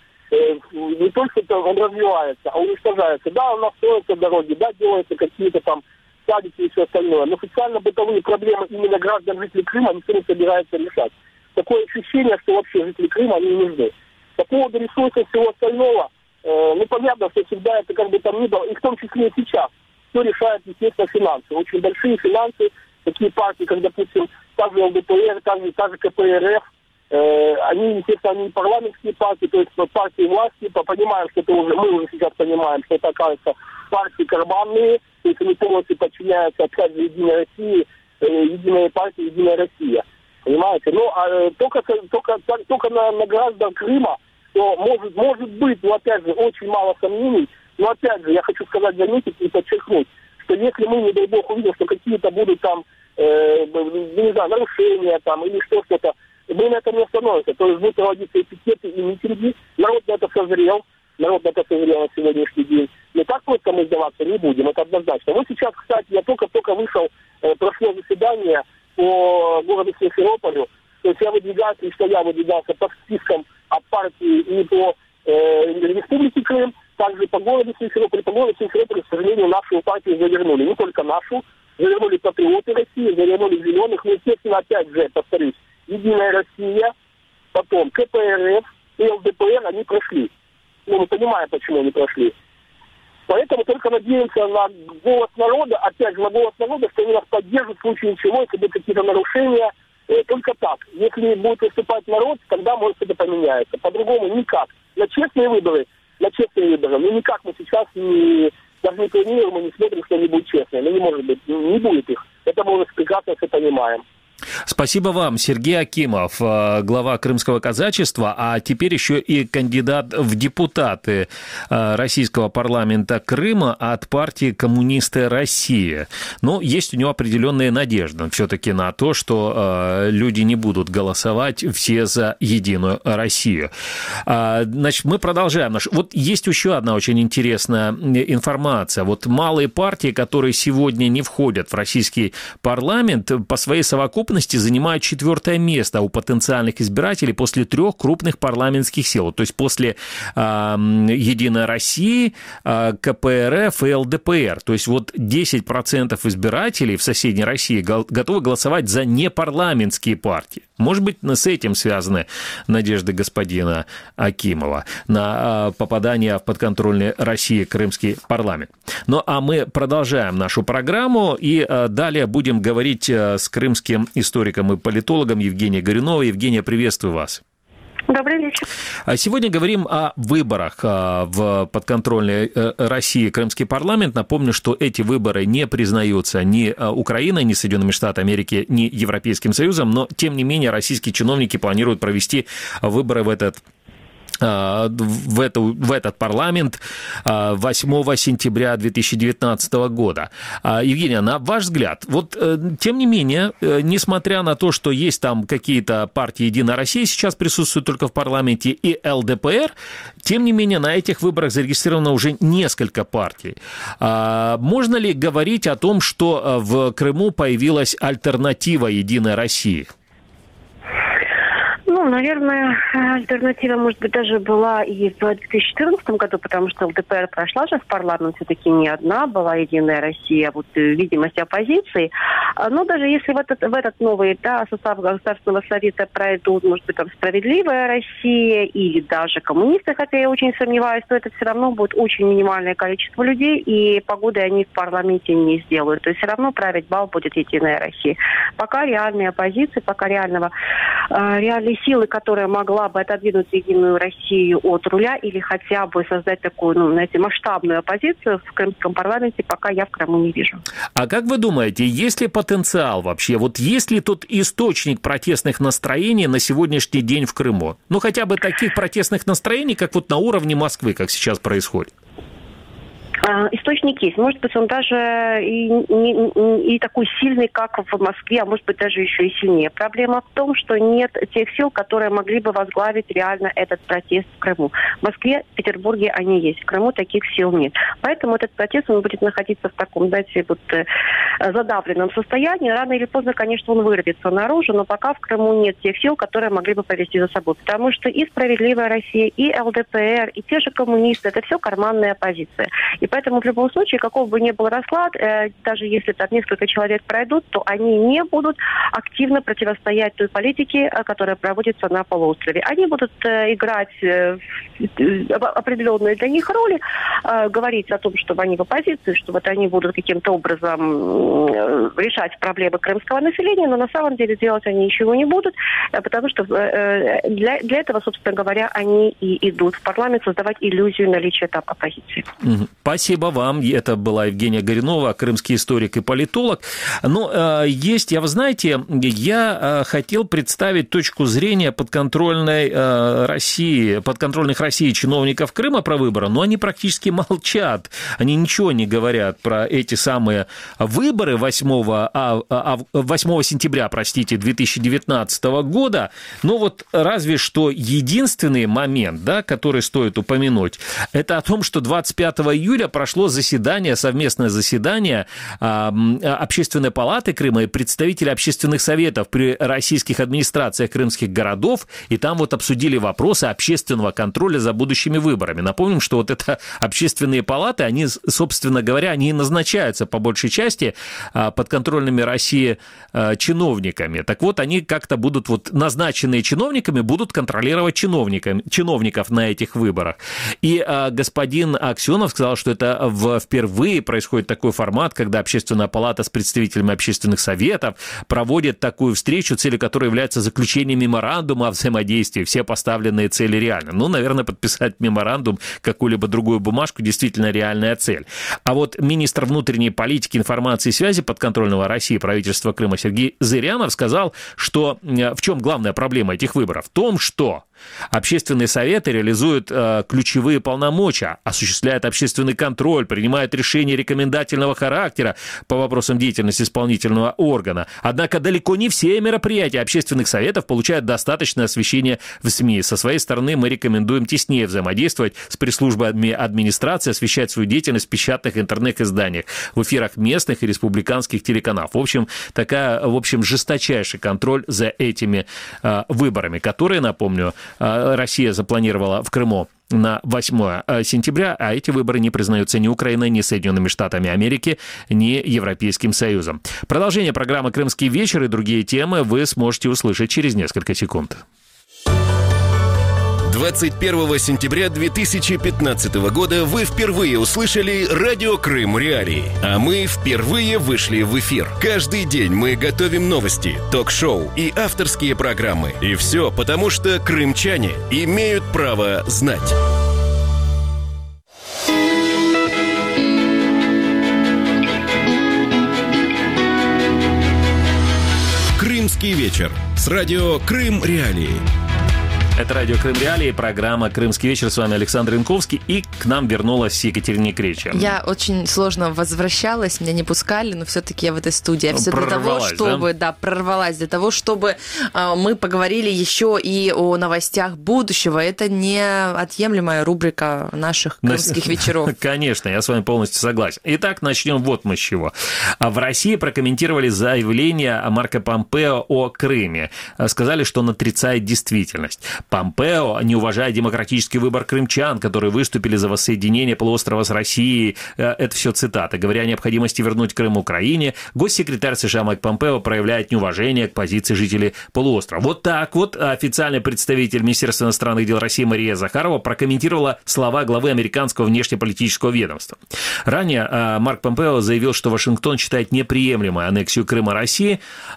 Не только это он развивается, а уничтожается. Да, у нас строятся дороги, да, делаются какие-то там садики и все остальное. Но социально-бытовые проблемы именно граждан жителей Крыма никто не собирается решать. Такое ощущение, что вообще жители Крыма они не нужны. По поводу ресурсов всего остального, э, ну понятно, что всегда это как бы там ни было, и в том числе и сейчас, все решает, естественно, финансы. Очень большие финансы, такие партии, как, допустим, та же ЛДПР, та же, та же КПРФ, они, естественно, они парламентские партии, то есть партии власти, понимаем, что это уже, мы уже сейчас понимаем, что это, оказывается, партии карманные, то есть они полностью подчиняются, опять же, Единой России, Единой партии, Единая Россия. Понимаете? Ну, а только, только, только на, на граждан Крыма, то может, может быть, но, опять же, очень мало сомнений, но, опять же, я хочу сказать, заметить и подчеркнуть, что если мы, не дай бог, увидим, что какие-то будут там, э, не знаю, нарушения там или что-то, мы на этом не остановимся. То есть будут проводиться и пикеты, и митинги. Народ на это созрел. Народ на это созрел на сегодняшний день. Не так просто мы сдаваться не будем, это однозначно. Вот сейчас, кстати, я только-только вышел, э, прошло заседание по городу Симферополю. То есть я выдвигался, и что я выдвигался по спискам от партии и по э, Республике Крым, также по городу Симферополь. По городу Симферополь, к сожалению, нашу партию завернули. Не только нашу. Завернули патриоты России, завернули зеленых. Но, естественно, опять же, повторюсь, Единая Россия, потом КПРФ и ЛДПР, они прошли. Ну, мы понимаем, почему они прошли. Поэтому только надеемся на голос народа, опять же, на голос народа, что они нас поддержат в случае чего, если будут какие-то нарушения. Э, только так. Если будет выступать народ, тогда, может, это поменяется. По-другому никак. На честные выборы, на честные выборы, ну, никак мы сейчас не, даже не планируем, мы не смотрим, что они будут честные. Ну, не может быть, не будет их. Это мы уже прекрасно все понимаем. Спасибо вам, Сергей Акимов, глава Крымского казачества, а теперь еще и кандидат в депутаты российского парламента Крыма от партии «Коммунисты России». Но есть у него определенные надежды все-таки на то, что люди не будут голосовать все за «Единую Россию». Значит, мы продолжаем. Вот есть еще одна очень интересная информация. Вот малые партии, которые сегодня не входят в российский парламент, по своей совокупности занимают четвертое место у потенциальных избирателей после трех крупных парламентских сил. То есть после э, «Единой России», э, ка пэ эр эф и эл дэ пэ эр. То есть вот десять процентов избирателей в соседней России готовы голосовать за непарламентские партии. Может быть, с этим связаны надежды господина Акимова на попадание в подконтрольный России крымский парламент. Ну, а мы продолжаем нашу программу и далее будем говорить с крымским историком и политологом Евгенией Горюновой. Евгения, приветствую вас. Добрый вечер. Сегодня говорим о выборах в подконтрольной России крымский парламент. Напомню, что эти выборы не признаются ни Украиной, ни Соединенными Штатами Америки, ни Европейским Союзом, но, тем не менее, российские чиновники планируют провести выборы в этот В, эту, в этот парламент восьмого сентября две тысячи девятнадцатого года. Евгения, на ваш взгляд, вот тем не менее, несмотря на то, что есть там какие-то партии «Единая Россия» сейчас присутствуют только в парламенте, и эл дэ пэ эр, тем не менее на этих выборах зарегистрировано уже несколько партий. Можно ли говорить о том, что в Крыму появилась альтернатива «Единой России»? Ну, наверное, альтернатива, может быть, даже была и в две тысячи четырнадцатом году, потому что эл дэ пэ эр прошла же в парламент все-таки не одна, была «Единая Россия», вот видимость оппозиции. Но даже если в этот, в этот новый да, состав Государственного совета пройдут, может быть, там «Справедливая Россия» или даже коммунисты, хотя я очень сомневаюсь, то это все равно будет очень минимальное количество людей, и погоды они в парламенте не сделают. То есть все равно править бал будет «Единая Россия». Пока реальной оппозиции, пока реального, реальной силы, которая могла бы отодвинуть «Единую Россию» от руля или хотя бы создать такую, ну, знаете, масштабную оппозицию в крымском парламенте, пока я в Крыму не вижу. А как вы думаете, есть ли потенциал вообще? Вот есть ли тот источник протестных настроений на сегодняшний день в Крыму? Ну, хотя бы таких протестных настроений, как вот на уровне Москвы, как сейчас происходит? Источник есть. Может быть, он даже и, и, и такой сильный, как в Москве, а может быть, даже еще и сильнее. Проблема в том, что нет тех сил, которые могли бы возглавить реально этот протест в Крыму. В Москве, в Петербурге они есть. В Крыму таких сил нет. Поэтому этот протест, он будет находиться в таком, знаете, вот задавленном состоянии. Рано или поздно, конечно, он вырвется наружу, но пока в Крыму нет тех сил, которые могли бы повести за собой. Потому что и «Справедливая Россия», и эл дэ пэ эр, и те же коммунисты, это все карманная оппозиция. И поэтому в любом случае, каков бы ни был расклад, э, даже если там несколько человек пройдут, то они не будут активно противостоять той политике, которая проводится на полуострове. Они будут э, играть э, определенные для них роли, э, говорить о том, что они в оппозиции, что вот они будут каким-то образом э, решать проблемы крымского населения, но на самом деле делать они ничего не будут, э, потому что э, для, для этого, собственно говоря, они и идут в парламент создавать иллюзию наличия там оппозиции. Спасибо вам. Это была Евгения Горюнова, крымский историк и политолог. Но э, есть, я, вы знаете, я э, хотел представить точку зрения подконтрольной э, России, подконтрольных России чиновников Крыма про выборы, но они практически молчат. Они ничего не говорят про эти самые выборы восьмого, а, а, восьмого сентября, простите, две тысячи девятнадцатого года. Но вот разве что единственный момент, да, который стоит упомянуть, это о том, что двадцать пятого июля прошло заседание, совместное заседание Общественной палаты Крыма и представителей общественных советов при российских администрациях крымских городов, и там вот обсудили вопросы общественного контроля за будущими выборами. Напомним, что вот это общественные палаты, они, собственно говоря, они назначаются по большей части подконтрольными России чиновниками. Так вот, они как-то будут, вот назначенные чиновниками, будут контролировать чиновников, чиновников на этих выборах. И господин Аксенов сказал, что это это в, впервые происходит такой формат, когда Общественная палата с представителями общественных советов проводит такую встречу, целью которой является заключение меморандума о взаимодействии. Все поставленные цели реальны. Ну, наверное, подписать меморандум, какую-либо другую бумажку, действительно реальная цель. А вот министр внутренней политики, информации и связи подконтрольного России правительства Крыма Сергей Зырянов сказал, что в чем главная проблема этих выборов? В том, что общественные советы реализуют э, ключевые полномочия, осуществляют общественный контроль, принимают решения рекомендательного характера по вопросам деятельности исполнительного органа. Однако далеко не все мероприятия общественных советов получают достаточное освещение в СМИ. Со своей стороны мы рекомендуем теснее взаимодействовать с пресс-службой администрации, освещать свою деятельность в печатных интернет-изданиях, в эфирах местных и республиканских телеканалов. В общем, такая, в общем, жесточайший контроль за этими э, выборами, которые, напомню, Россия запланировала в Крыму на восьмое сентября, а эти выборы не признаются ни Украиной, ни Соединенными Штатами Америки, ни Европейским Союзом. Продолжение программы «Крымский вечер» и другие темы вы сможете услышать через несколько секунд. двадцать первого сентября две тысячи пятнадцатого года вы впервые услышали радио «Крым Реалии», а мы впервые вышли в эфир. Каждый день мы готовим новости, ток-шоу и авторские программы. И все потому, что крымчане имеют право знать. «Крымский вечер» с радио «Крым Реалии». Это радио «Крым Реалии», программа «Крымский вечер». С вами Александр Янковский. И к нам вернулась Екатерина Кречия. Я очень сложно возвращалась, меня не пускали, но все-таки я в этой студии. Все для того, чтобы, да? да, прорвалась, для того, чтобы э, мы поговорили еще и о новостях будущего. Это неотъемлемая рубрика наших крымских вечеров. Конечно, я с вами полностью согласен. Итак, начнем вот мы с чего. В России прокомментировали заявление Марко Помпео о Крыме. Сказали, что он отрицает действительность. Помпео не уважает демократический выбор крымчан, которые выступили за воссоединение полуострова с Россией. Это все цитаты. Говоря о необходимости вернуть Крым Украине, госсекретарь США Майк Помпео проявляет неуважение к позиции жителей полуострова. Вот так вот официальный представитель Министерства иностранных дел России Мария Захарова прокомментировала слова главы американского внешнеполитического ведомства. Ранее Марк Помпео заявил, что Вашингтон считает неприемлемой аннексию Крыма России,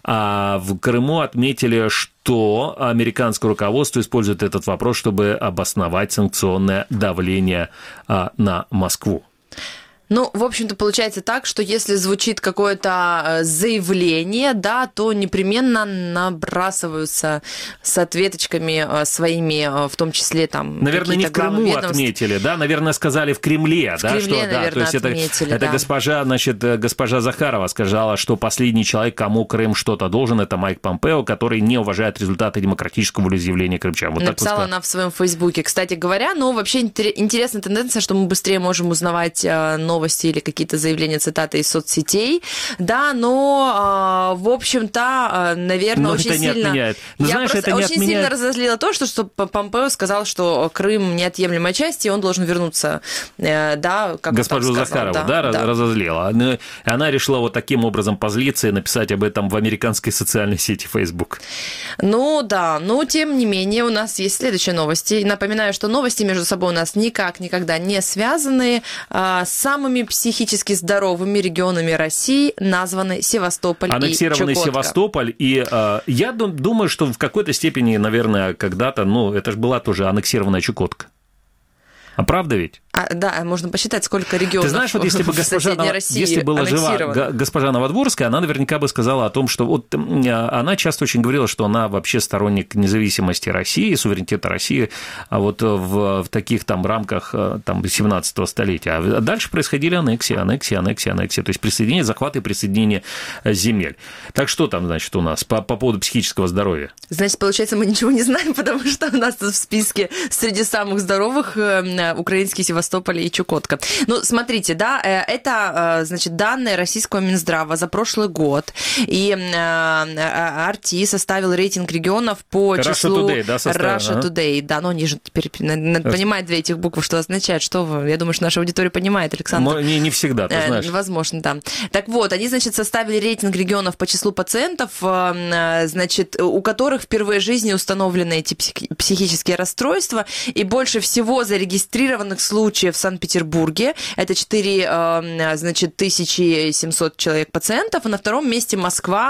а в Крыму отметили, что то американское руководство использует этот вопрос, чтобы обосновать санкционное давление а, на Москву. Ну, в общем-то, получается так, что если звучит какое-то заявление, да, то непременно набрасываются с ответочками своими, в том числе там. Наверное, не в Крыму ведомств. Отметили, да, наверное, сказали в Кремле, в да, Кремле, что, наверное, да, то есть отметили, это, да. это госпожа, значит, госпожа Захарова сказала, что последний человек, кому Крым что-то должен, это Майк Помпео, который не уважает результаты демократического волеизъявления крымчан. Вот написала так вот она в своем Фейсбуке. Кстати говоря, ну, вообще интересная тенденция, что мы быстрее можем узнавать новости или какие-то заявления, цитаты из соцсетей, да, но, в общем-то, наверное, но очень это не сильно... Отменяет. Но, я знаешь, просто это не очень отменяет... сильно разозлила то, что, что Помпео сказал, что Крым неотъемлемая часть, и он должен вернуться, да, как госпожу он там Захарову, сказал, да, да, да, разозлила. Она решила вот таким образом позлиться и написать об этом в американской социальной сети Facebook. Ну, да, но, тем не менее, у нас есть следующие новости. Напоминаю, что новости между собой у нас никак никогда не связаны. Самыми психически здоровыми регионами России названы Севастополь и Чукотка. Аннексированный Севастополь, и э, я думаю, что в какой-то степени, наверное, когда-то, ну, это же была тоже аннексированная Чукотка. А правда ведь? А, да, можно посчитать, сколько регионов. Ты знаешь, вот если бы госпожа, если была жива госпожа Новодворская, она наверняка бы сказала о том, что вот она часто очень говорила, что она вообще сторонник независимости России, суверенитета России, а вот в, в таких там рамках там, семнадцатого столетия. А дальше происходили аннексии, аннексии, аннексии, аннексии, то есть присоединение, захват и присоединение земель. Так что там, значит, у нас по, по поводу психического здоровья? Значит, получается, мы ничего не знаем, потому что у нас тут в списке среди самых здоровых украинский Севастополь и Чукотка. Ну, смотрите, да, это, значит, данные российского Минздрава за прошлый год, и ар ти составил рейтинг регионов по Russia числу... Today, да, составил? Russia ага. Today, да, но они же теперь надо понимать две этих буквы, что означает, что вы, я думаю, что наша аудитория понимает, Александр. Не, не всегда, ты знаешь. Возможно, да. Так вот, они, значит, составили рейтинг регионов по числу пациентов, значит, у которых впервые в жизни установлены эти психические расстройства, и больше всего зарегистрированы зарегистрированных случаев в Санкт-Петербурге. Это четыре, значит, тысячи семьсот человек пациентов. И на втором месте Москва,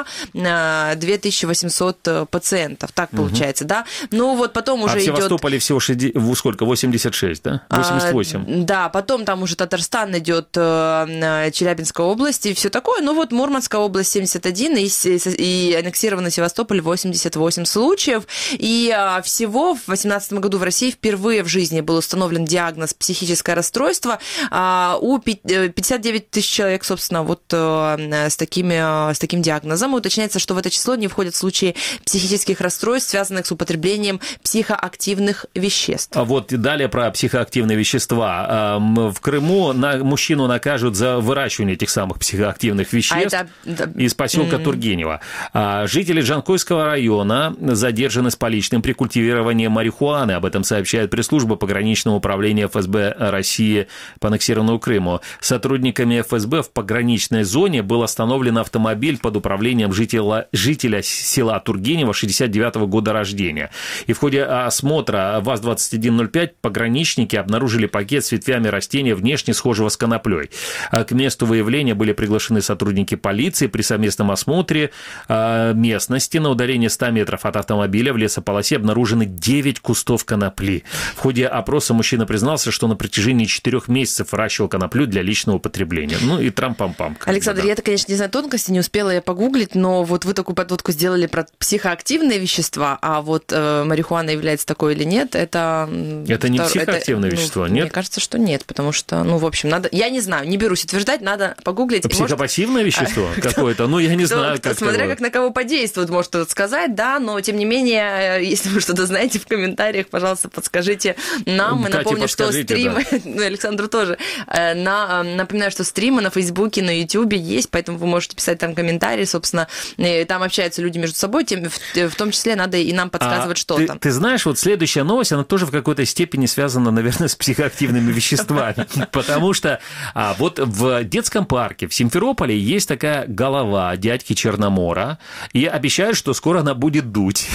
две тысячи восемьсот пациентов. Так получается, угу. да? Ну вот потом уже а в идет... Севастополе всего шестьдесят, сколько? восемьдесят шесть, да? восемьдесят восемь. А, да, потом там уже Татарстан идет, Челябинская область и все такое. Ну вот Мурманская область семьдесят один и, и аннексированный Севастополь восемьдесят восемь случаев. И а, всего в две тысячи восемнадцатом году в России впервые в жизни был установлен диагноз психическое расстройство. А, у пятьдесят девять тысяч человек, собственно, вот а, с, такими, с таким диагнозом. И уточняется, что в это число не входят случаи психических расстройств, связанных с употреблением психоактивных веществ. А вот далее про психоактивные вещества. В Крыму на, мужчину накажут за выращивание этих самых психоактивных веществ а это... из поселка mm-hmm. Тургенева. Жители Джанкойского района задержаны с поличным при культивировании марихуаны. Об этом сообщает пресс-служба пограничного управления эф эс бэ России по аннексированному Крыму. Сотрудниками эф эс бэ в пограничной зоне был остановлен автомобиль под управлением жителя, жителя села Тургенева шестьдесят девятого года рождения. И в ходе осмотра ВАЗ двадцать один ноль пять пограничники обнаружили пакет с ветвями растения, внешне схожего с коноплей. К месту выявления были приглашены сотрудники полиции. При совместном осмотре местности на удалении ста метров от автомобиля в лесополосе обнаружены девять кустов конопли. В ходе опроса мужчина признался, что на протяжении четырех месяцев выращивал коноплю для личного потребления. Ну и трам-пам-пам. Александр, да. я-то, конечно, не знаю тонкости, не успела я погуглить, но вот вы такую подводку сделали про психоактивные вещества, а вот э, марихуана является такой или нет, это... Это не психоактивное это, вещество, ну, нет? Мне кажется, что нет, потому что, ну, в общем, надо... Я не знаю, не берусь утверждать, надо погуглить. Психопассивное может... вещество какое-то? Ну, я не знаю, как смотря как на кого подействует, может кто-то сказать, да, но, тем не менее, если вы что-то знаете в комментариях, пожалуйста, подскажите нам. Мы напомню, что стримы, да. ну, Александру тоже, на, напоминаю, что стримы на Фейсбуке, на Ютубе есть, поэтому вы можете писать там комментарии, собственно, там общаются люди между собой, тем, в, в том числе надо и нам подсказывать а что-то. Ты, ты знаешь, вот следующая новость, она тоже в какой-то степени связана, наверное, с психоактивными веществами, потому что вот в детском парке в Симферополе есть такая голова дядьки Черномора, и обещают, что скоро она будет дуть.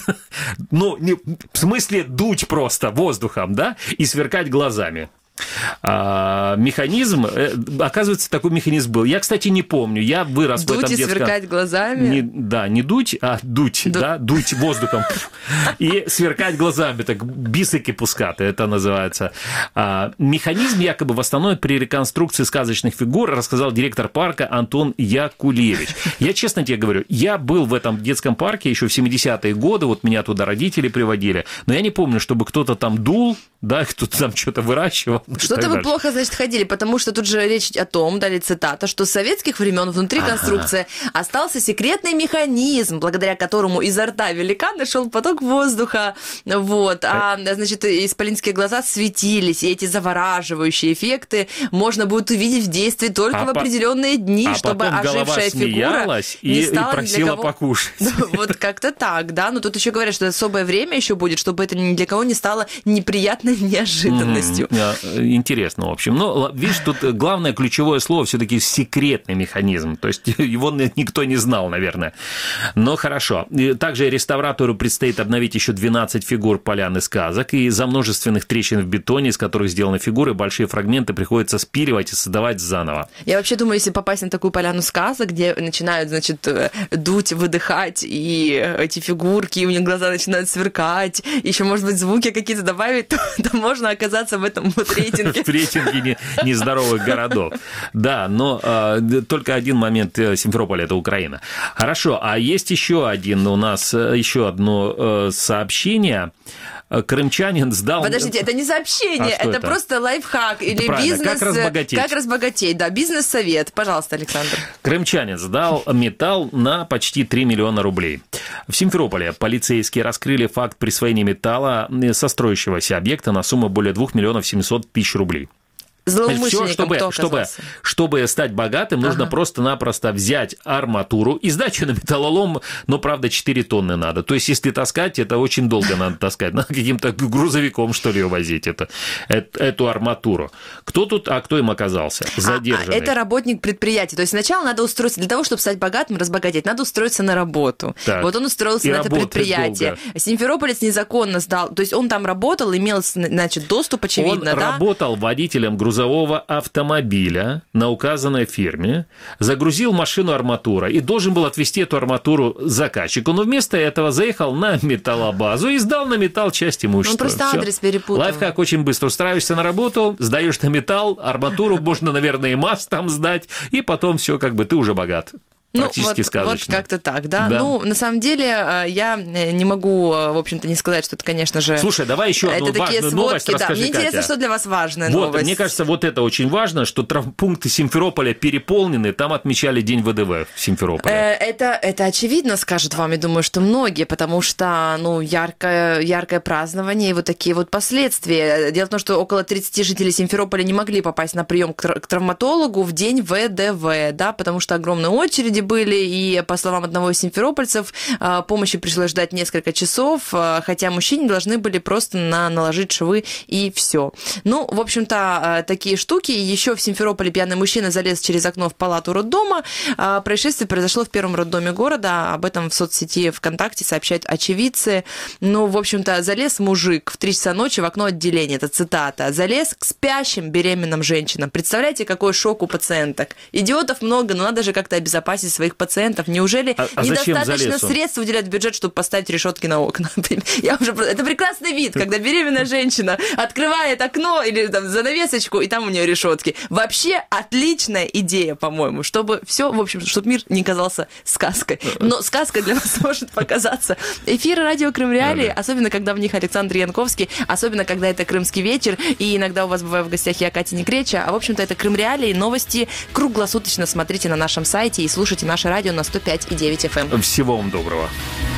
Ну, в смысле дуть просто воздухом, да, и сверкать глазами. А, механизм, оказывается, такой механизм был. Я, кстати, не помню, я вырос дуть в этом детском... Дуть и сверкать глазами? Не, да, не дуть, а дуть, Ду... да, дуть воздухом и сверкать глазами, так бисики пускаты, это называется. А, механизм якобы восстановит при реконструкции сказочных фигур, рассказал директор парка Антон Якулевич. Я честно тебе говорю, я был в этом детском парке еще в семидесятые годы, вот меня туда родители приводили, но я не помню, чтобы кто-то там дул, да, кто-то там что-то выращивал. Что-то вы плохо, значит, ходили, потому что тут же речь о том, дали цитата, что с советских времен внутри ага. конструкции остался секретный механизм, благодаря которому изо рта великана шел поток воздуха, вот, а, значит, исполинские глаза светились, и эти завораживающие эффекты можно будет увидеть в действии только а в определенные дни, а чтобы ожившая фигура и, не стала и просила кого... покушать. Вот как-то так, да, но тут еще говорят, что особое время еще будет, чтобы это ни для кого не стало неприятной неожиданностью. Интересно, в общем. Но, видишь, тут главное ключевое слово все-таки секретный механизм. То есть его никто не знал, наверное. Но хорошо. Также реставратору предстоит обновить еще двенадцать фигур поляны сказок. И из-за множественных трещин в бетоне, из которых сделаны фигуры, большие фрагменты приходится спиливать и создавать заново. Я вообще думаю, если попасть на такую поляну сказок, где начинают, значит, дуть, выдыхать, и эти фигурки, у них глаза начинают сверкать, еще, может быть, звуки какие-то добавить, то, то можно оказаться в этом вот рейтинге. В рейтинге нездоровых городов. Да, но э, только один момент. Симферополь – это Украина. Хорошо, а есть еще один у нас, еще одно э, сообщение. Крымчанин сдал... Подождите, это не сообщение, а это, это просто лайфхак или это бизнес... Как разбогатеть. Как разбогатеть, да, бизнес-совет. Пожалуйста, Александр. Крымчанин сдал металл на почти три миллиона рублей. В Симферополе полицейские раскрыли факт присвоения металла со строящегося объекта на сумму более двух миллионов семьсот тысяч рублей. Злоумышленником Все, чтобы, кто чтобы, чтобы стать богатым, ага. нужно просто-напросто взять арматуру и сдать ее на металлолом, но, правда, четыре тонны надо. То есть, если таскать, это очень долго надо таскать. Надо каким-то грузовиком, что ли, ее возить, это, эту арматуру. Кто тут, а кто им оказался? Задержанный. А, это работник предприятия. То есть, сначала надо устроиться, для того, чтобы стать богатым, разбогатеть, надо устроиться на работу. Так. Вот он устроился и на это предприятие. Долго. Симферополец незаконно сдал, то есть, он там работал, имел, значит, доступ, очевидно, он да? работал водителем грузового автомобиля на указанной фирме, загрузил машину арматурой и должен был отвезти эту арматуру заказчику, но вместо этого заехал на металлобазу и сдал на металл часть имущества. Он просто Всё. адрес перепутал. Лайфхак очень быстро. Устраиваешься на работу, сдаешь на металл, арматуру, можно, наверное, и МАЗ там сдать, и потом все как бы ты уже богат. Практически ну, вот, сказочно. Вот как-то так, да? да. Ну, на самом деле, я не могу, в общем-то, не сказать, что это, конечно же... Слушай, давай еще одну это важную такие новость сводки, расскажи, да. Мне Катя. интересно, что для вас важная вот, новость. Мне кажется, вот это очень важно, что травмпункты Симферополя переполнены, там отмечали День ВДВ в Симферополе. Это, это очевидно, скажут вам, я думаю, что многие, потому что, ну, яркое, яркое празднование и вот такие вот последствия. Дело в том, что около тридцати жителей Симферополя не могли попасть на прием к травматологу в день ВДВ, да, потому что огромные очереди были, и по словам одного из симферопольцев, помощи пришлось ждать несколько часов, хотя мужчине должны были просто на, наложить швы и все. Ну, в общем-то, такие штуки. Еще в Симферополе пьяный мужчина залез через окно в палату роддома. Происшествие произошло в первом роддоме города. Об этом в соцсети ВКонтакте сообщают очевидцы. Ну, в общем-то, залез мужик в три часа ночи в окно отделения. Это цитата. Залез к спящим беременным женщинам. Представляете, какой шок у пациенток. Идиотов много, но надо же как-то обезопасить своих пациентов. Неужели а, а недостаточно средств уделять в бюджет, чтобы поставить решетки на окна? Я уже... Это прекрасный вид, когда беременная женщина открывает окно или там занавесочку, и там у нее решетки. Вообще отличная идея, по-моему, чтобы все, в общем, чтобы мир не казался сказкой. Но сказка для вас может показаться. Эфиры радио Крым Реалии, да, да. особенно когда в них Александр Янковский, особенно когда это крымский вечер, и иногда у вас бывает в гостях я, Катя Некреча, а в общем-то это Крым Реалии, новости круглосуточно смотрите на нашем сайте и слушайте наше радио на сто пять и девять эф эм. Всего вам доброго.